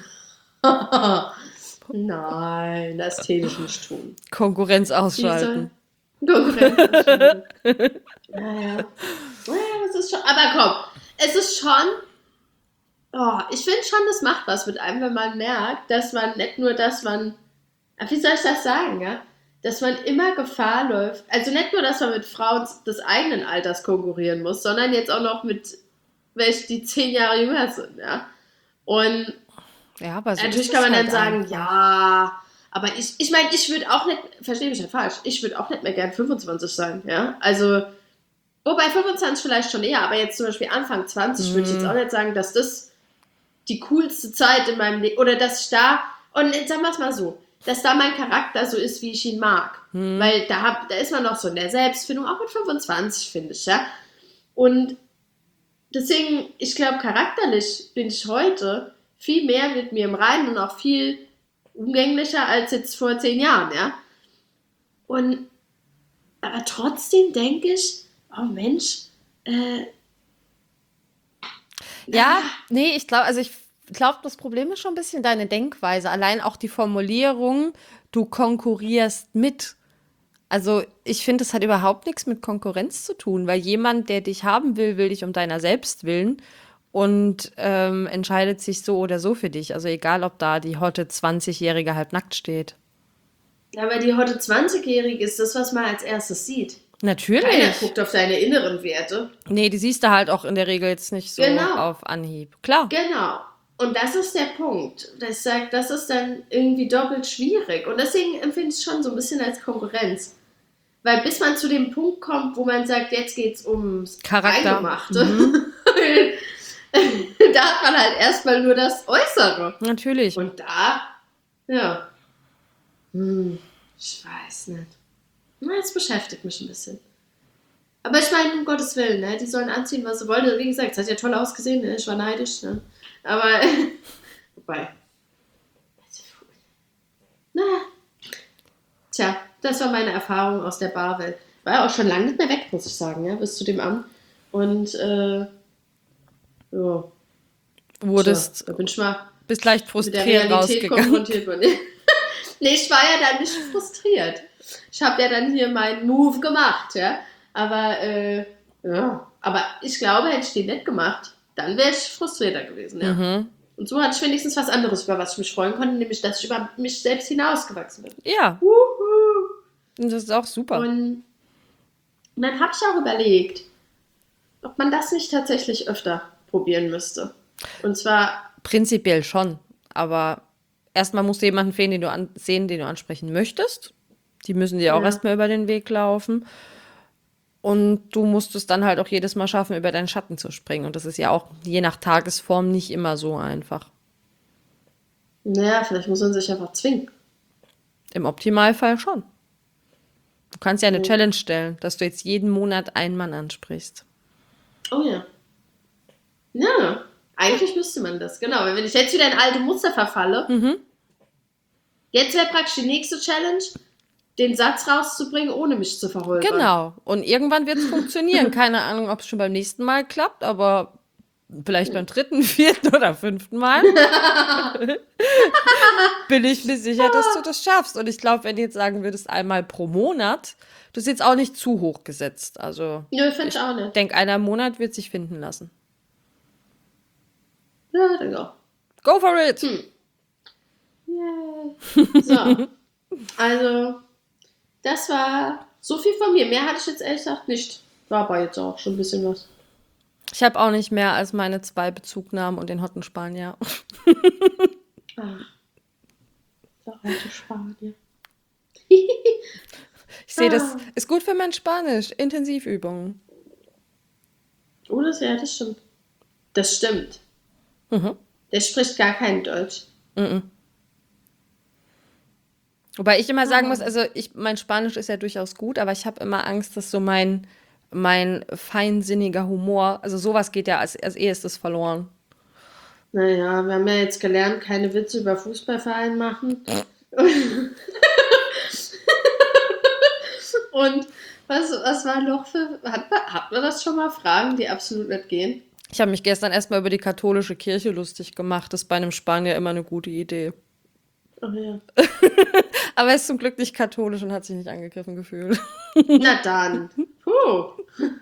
Nein, das täte ich nicht tun. Konkurrenz Die soll ausschalten. Konkurrenz ausschalten. Naja. Naja, es ist schon. Aber komm, es ist schon. Oh, ich finde schon, das macht was mit einem, wenn man merkt, dass man nicht nur, dass man. Wie soll ich das sagen, ja? Dass man immer Gefahr läuft. Also nicht nur, dass man mit Frauen des eigenen Alters konkurrieren muss, sondern jetzt auch noch mit welchen, die 10 Jahre jünger sind, ja. Und Ja, aber so natürlich ist kann es man dann halt sagen, einfach. ja, aber ich meine, ich würde auch nicht, verstehe mich nicht falsch, ich würde auch nicht mehr gern 25 sein, ja. Also, wobei 25 vielleicht schon eher, aber jetzt zum Beispiel Anfang 20 würde ich jetzt auch nicht sagen, dass das die coolste Zeit in meinem Leben, oder dass ich da, und jetzt sagen wir es mal so, dass da mein Charakter so ist, wie ich ihn mag. Weil da ist man noch so in der Selbstfindung, auch mit 25, finde ich, ja. Und deswegen, ich glaube, charakterlich bin ich heute viel mehr mit mir im Reinen und auch viel umgänglicher als jetzt vor 10 Jahren, ja. Und aber trotzdem denke ich, oh Mensch, Ja, nee, ich glaube, das Problem ist schon ein bisschen deine Denkweise. Allein auch die Formulierung, du konkurrierst mit. Also ich finde, es hat überhaupt nichts mit Konkurrenz zu tun, weil jemand, der dich haben will, will dich um deiner selbst willen und entscheidet sich so oder so für dich. Also egal, ob da die hotte 20-Jährige halb nackt steht. aber die heute 20-Jährige ist das, was man als erstes sieht. Keiner Natürlich. guckt auf deine inneren Werte. Nee, die siehst du halt auch in der Regel jetzt nicht so Genau, auf Anhieb. Klar. genau. Und das ist der Punkt. Das sagt, das ist dann irgendwie doppelt schwierig. Und deswegen empfinde ich es schon so ein bisschen als Konkurrenz. Weil bis man zu dem Punkt kommt, wo man sagt, jetzt geht's ums Charakter. Eingemachte, da hat man halt erstmal nur das Äußere. Natürlich. Und da, ja, ich weiß nicht. Na, das beschäftigt mich ein bisschen. Aber ich meine, um Gottes Willen, ne? Die sollen anziehen, was sie wollen. Wie gesagt, es hat ja toll ausgesehen, ne? Ich war neidisch. Ne? Aber, wobei, na, tja, das war meine Erfahrung aus der Barwelt. War ja auch schon lange nicht mehr weg, muss ich sagen, ja, bis zu dem Amt. Und, ja, Wurdest, da bin ich mal bist leicht mit der frustriert Realität rausgegangen. konfrontiert worden. Nee, ich war ja dann nicht frustriert. Ich habe ja dann hier meinen Move gemacht, ja. Aber, ja. Aber ich glaube, hätte ich den nicht gemacht, dann wäre ich frustrierter gewesen, ja. Und so hatte ich wenigstens was anderes, über was ich mich freuen konnte, nämlich, dass ich über mich selbst hinausgewachsen bin. Ja, Wuhu. und das ist auch super. Und dann habe ich auch überlegt, ob man das nicht tatsächlich öfter probieren müsste. Und zwar, Prinzipiell schon. Aber erstmal musst du jemanden sehen, den du ansprechen möchtest. Die müssen dir auch Ja. erstmal über den Weg laufen. Und du musst es dann halt auch jedes Mal schaffen, über deinen Schatten zu springen. Und das ist ja auch je nach Tagesform nicht immer so einfach. naja, vielleicht muss man sich einfach zwingen. Im Optimalfall schon. Du kannst ja eine Challenge stellen, dass du jetzt jeden Monat einen Mann ansprichst. Oh ja. Ja, eigentlich müsste man das, genau. Wenn ich jetzt wieder in alte Muster verfalle, jetzt wäre praktisch die nächste Challenge, den Satz rauszubringen, ohne mich zu verholpern. Genau. Und irgendwann wird es funktionieren. Keine Ahnung, ob es schon beim nächsten Mal klappt, aber vielleicht beim 3., 4. oder 5. Mal bin ich mir sicher, dass du das schaffst. Und ich glaube, wenn du jetzt sagen würdest, einmal pro Monat, das ist jetzt auch nicht zu hoch gesetzt. Also Nö, finde ich auch ich nicht. denke, einer im Monat wird sich finden lassen. Ja, denke auch. Go for it! Yay. So, also, das war so viel von mir. Mehr hatte ich jetzt ehrlich gesagt nicht. War aber jetzt auch schon ein bisschen was. Ich habe auch nicht mehr als meine 2 Bezugnahmen und den Hotten Spanier. Ach, der alte Spanier. Ich sehe, das ist gut für mein Spanisch. Intensivübungen. Oh, das stimmt. Das stimmt. Der spricht gar kein Deutsch. Wobei ich immer sagen muss, also mein Spanisch ist ja durchaus gut, aber ich habe immer Angst, dass so mein feinsinniger Humor, also sowas geht ja als erstes verloren. Naja, wir haben ja jetzt gelernt, keine Witze über Fußballverein machen. Und Was war noch für. Hat man das schon mal? Fragen, die absolut nicht gehen? Ich habe mich gestern erstmal über die katholische Kirche lustig gemacht. Das ist bei einem Spanier immer eine gute Idee. Oh ja. Aber er ist zum Glück nicht katholisch und hat sich nicht angegriffen gefühlt. Na dann. Puh.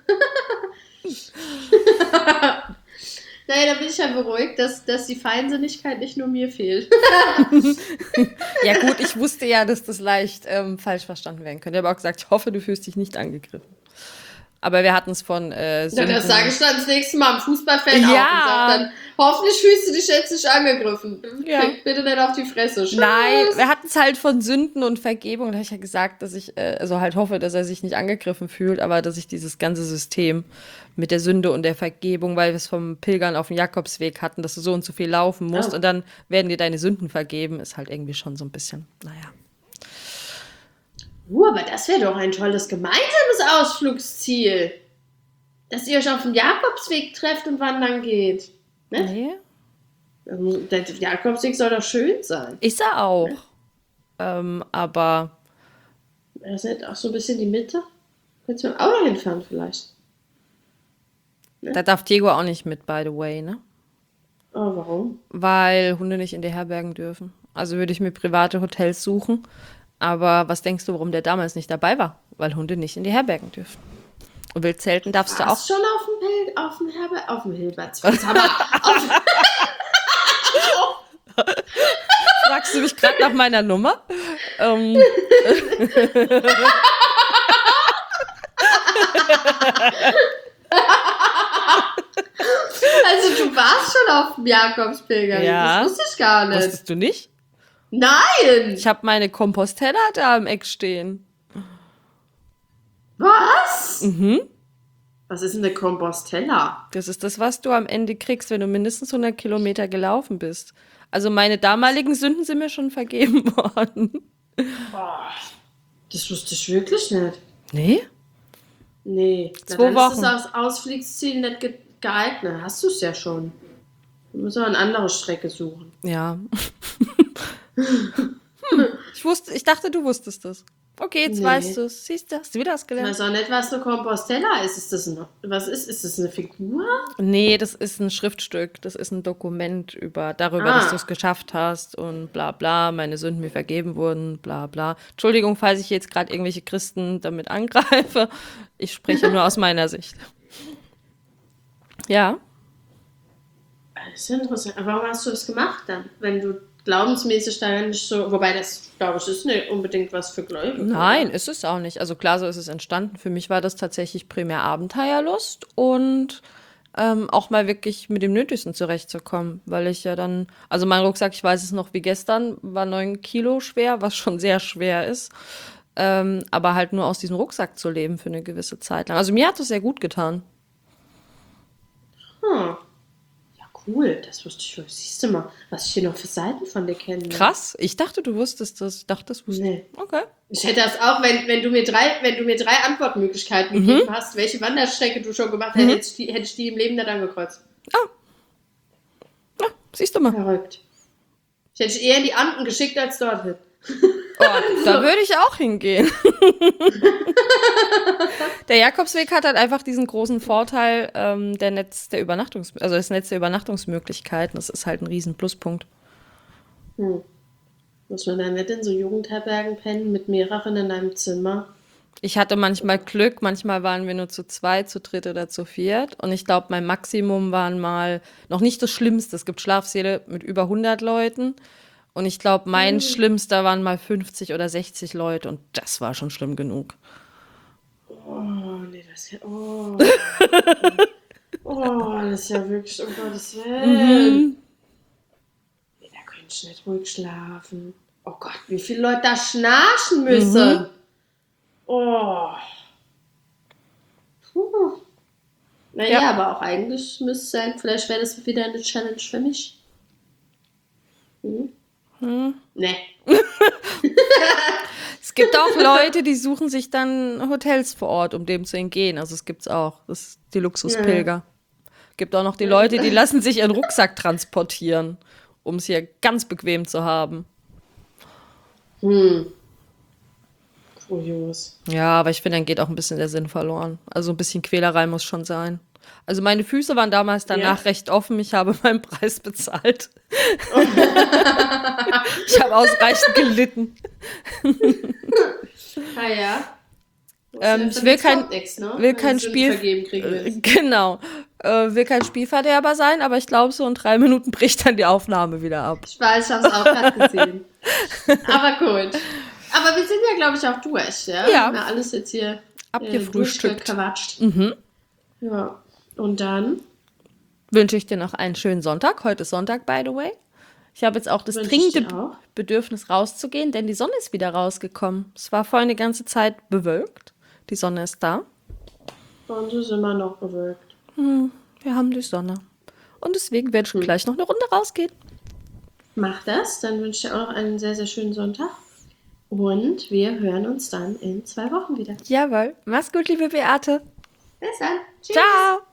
Naja, da bin ich ja beruhigt, dass die Feinsinnigkeit nicht nur mir fehlt. Ja gut, ich wusste ja, dass das leicht falsch verstanden werden könnte. Ich habe auch gesagt, ich hoffe, du fühlst dich nicht angegriffen. Aber wir hatten es von Ja, Sünden. das sage ich dann das nächste Mal am Fußballfeld auch. Ja. Und sag dann, hoffentlich fühlst du dich jetzt nicht angegriffen. Ja. Krieg bitte nicht auf die Fresse. Nein, wir hatten es halt von Sünden und Vergebung. Da habe ich ja gesagt, dass ich also halt hoffe, dass er sich nicht angegriffen fühlt, aber dass ich dieses ganze System mit der Sünde und der Vergebung, weil wir es vom Pilgern auf dem Jakobsweg hatten, dass du so und so viel laufen musst und dann werden dir deine Sünden vergeben, ist halt irgendwie schon so ein bisschen, naja. Aber das wäre doch ein tolles gemeinsames Ausflugsziel. Dass ihr euch auf dem Jakobsweg trefft und wandern geht. Ne? Nee. Der Jakobsweg soll doch schön sein. Ist er auch. Aber Das ist auch so ein bisschen die Mitte. Könntest du mit dem Auto hinfahren vielleicht. da darf Diego auch nicht mit, by the way, ne? Oh, warum? Weil Hunde nicht in die Herbergen dürfen. Also würde ich mir private Hotels suchen. Aber was denkst du, warum der damals nicht dabei war? Weil Hunde nicht in die Herbergen dürfen. Und Wildzelten darfst du auch. Warst schon auf dem Hilbertsplatz. Aber Fragst du mich gerade nach meiner Nummer? also du warst schon auf dem Jakobspilger. Ja. Das wusste ich gar nicht. Wusstest du nicht? Nein! Ich habe meine Compostella da im Eck stehen. Was? Mhm. Was ist denn eine Compostella? Das ist das, was du am Ende kriegst, wenn du mindestens 100 Kilometer gelaufen bist. Also meine damaligen Sünden sind mir schon vergeben worden. Boah, das wusste ich wirklich nicht. Nee? Nee. 2 Wochen. Ist das als Ausflugsziel nicht geeignet. Hast du es ja schon. Du musst aber eine andere Strecke suchen. Ja. Ich dachte, du wusstest das. Okay, jetzt weißt du es. Siehst du, hast du wieder was Ich gelernt? weiß auch nicht, was eine Compostella ist. Ist das eine Figur? Nee, das ist ein Schriftstück. Das ist ein Dokument darüber, dass du es geschafft hast und bla bla, meine Sünden mir vergeben wurden, bla bla. Entschuldigung, falls ich jetzt gerade irgendwelche Christen damit angreife. Ich spreche nur aus meiner Sicht. Ja. Das ist ja interessant. Aber warum hast du das gemacht dann? Wenn du glaubensmäßig da nicht so. Wobei das, glaube ich, ist nicht unbedingt was für Gläubige. Nein, oder? ist es auch nicht. Also klar, so ist es entstanden. Für mich war das tatsächlich primär Abenteuerlust und auch mal wirklich mit dem Nötigsten zurechtzukommen, weil ich ja dann, also mein Rucksack, ich weiß es noch wie gestern, war 9 Kilo schwer, was schon sehr schwer ist, aber halt nur aus diesem Rucksack zu leben für eine gewisse Zeit lang. Also mir hat das sehr gut getan. Ja, cool. Das wusste ich schon. Siehst du mal, was ich hier noch für Seiten von dir kenne. Krass, ich dachte, du wusstest das. Ich dachte, das wusstest Nee. du. Okay. Ich hätte das auch, wenn du mir drei Antwortmöglichkeiten gegeben hast, welche Wanderstrecke du schon gemacht hast, hätte ich die im Leben nicht angekreuzt. Ja, siehst du mal. Verrückt. Ich hätte dich eher in die Anden geschickt als dorthin. Oh, da würde ich auch hingehen. Der Jakobsweg hat halt einfach diesen großen Vorteil, das Netz der Übernachtungsmöglichkeiten. Das ist halt ein riesen Pluspunkt. Muss man da nicht in so Jugendherbergen pennen mit mehreren in einem Zimmer? Ich hatte manchmal Glück, manchmal waren wir nur zu 2, zu 3 oder zu 4. Und ich glaube, mein Maximum waren mal, noch nicht das Schlimmste, es gibt Schlafsäle mit über 100 Leuten. Und ich glaube, mein Schlimmster waren mal 50 oder 60 Leute. Und das war schon schlimm genug. Oh, nee, das ist ja. Oh. Oh, das ist ja wirklich, um Gottes Willen. Nee, da könnte ich nicht ruhig schlafen. Oh Gott, wie viele Leute da schnarchen müssen. Oh. Puh. Naja, Ja. aber auch eigentlich müsste es sein, vielleicht wäre das wieder eine Challenge für mich. Nee. Es gibt auch Leute, die suchen sich dann Hotels vor Ort, um dem zu entgehen. Also es gibt's auch. Das ist die Luxuspilger. Gibt auch noch die Leute, die lassen sich ihren Rucksack transportieren, um es hier ganz bequem zu haben. Cool. Ujus. Ja, aber ich finde, dann geht auch ein bisschen der Sinn verloren. Also ein bisschen Quälerei muss schon sein. Also meine Füße waren damals danach recht offen. Ich habe meinen Preis bezahlt. Ich habe ausreichend gelitten. Ah ja. Ich will kein will kein Spielverderber sein, aber ich glaube, so in 3 Minuten bricht dann die Aufnahme wieder ab. Ich weiß, ich habe es auch gerade gesehen. Aber gut. Aber wir sind ja, glaube ich, auch durch, ja? Ja. Na, alles jetzt hier Abgefrühstückt. durchgequatscht. Mhm. Ja. Und dann Wünsche ich dir noch einen schönen Sonntag. Heute ist Sonntag, by the way. Ich habe jetzt auch das dringende Bedürfnis rauszugehen, denn die Sonne ist wieder rausgekommen. Es war vorhin die ganze Zeit bewölkt. Die Sonne ist da. Und es ist immer noch bewölkt. Wir haben die Sonne. Und deswegen werde ich gleich noch eine Runde rausgehen. Mach das. Dann wünsche ich dir auch noch einen sehr, sehr schönen Sonntag. Und wir hören uns dann in 2 Wochen wieder. Jawohl. Mach's gut, liebe Beate. Bis dann. Tschüss. Ciao.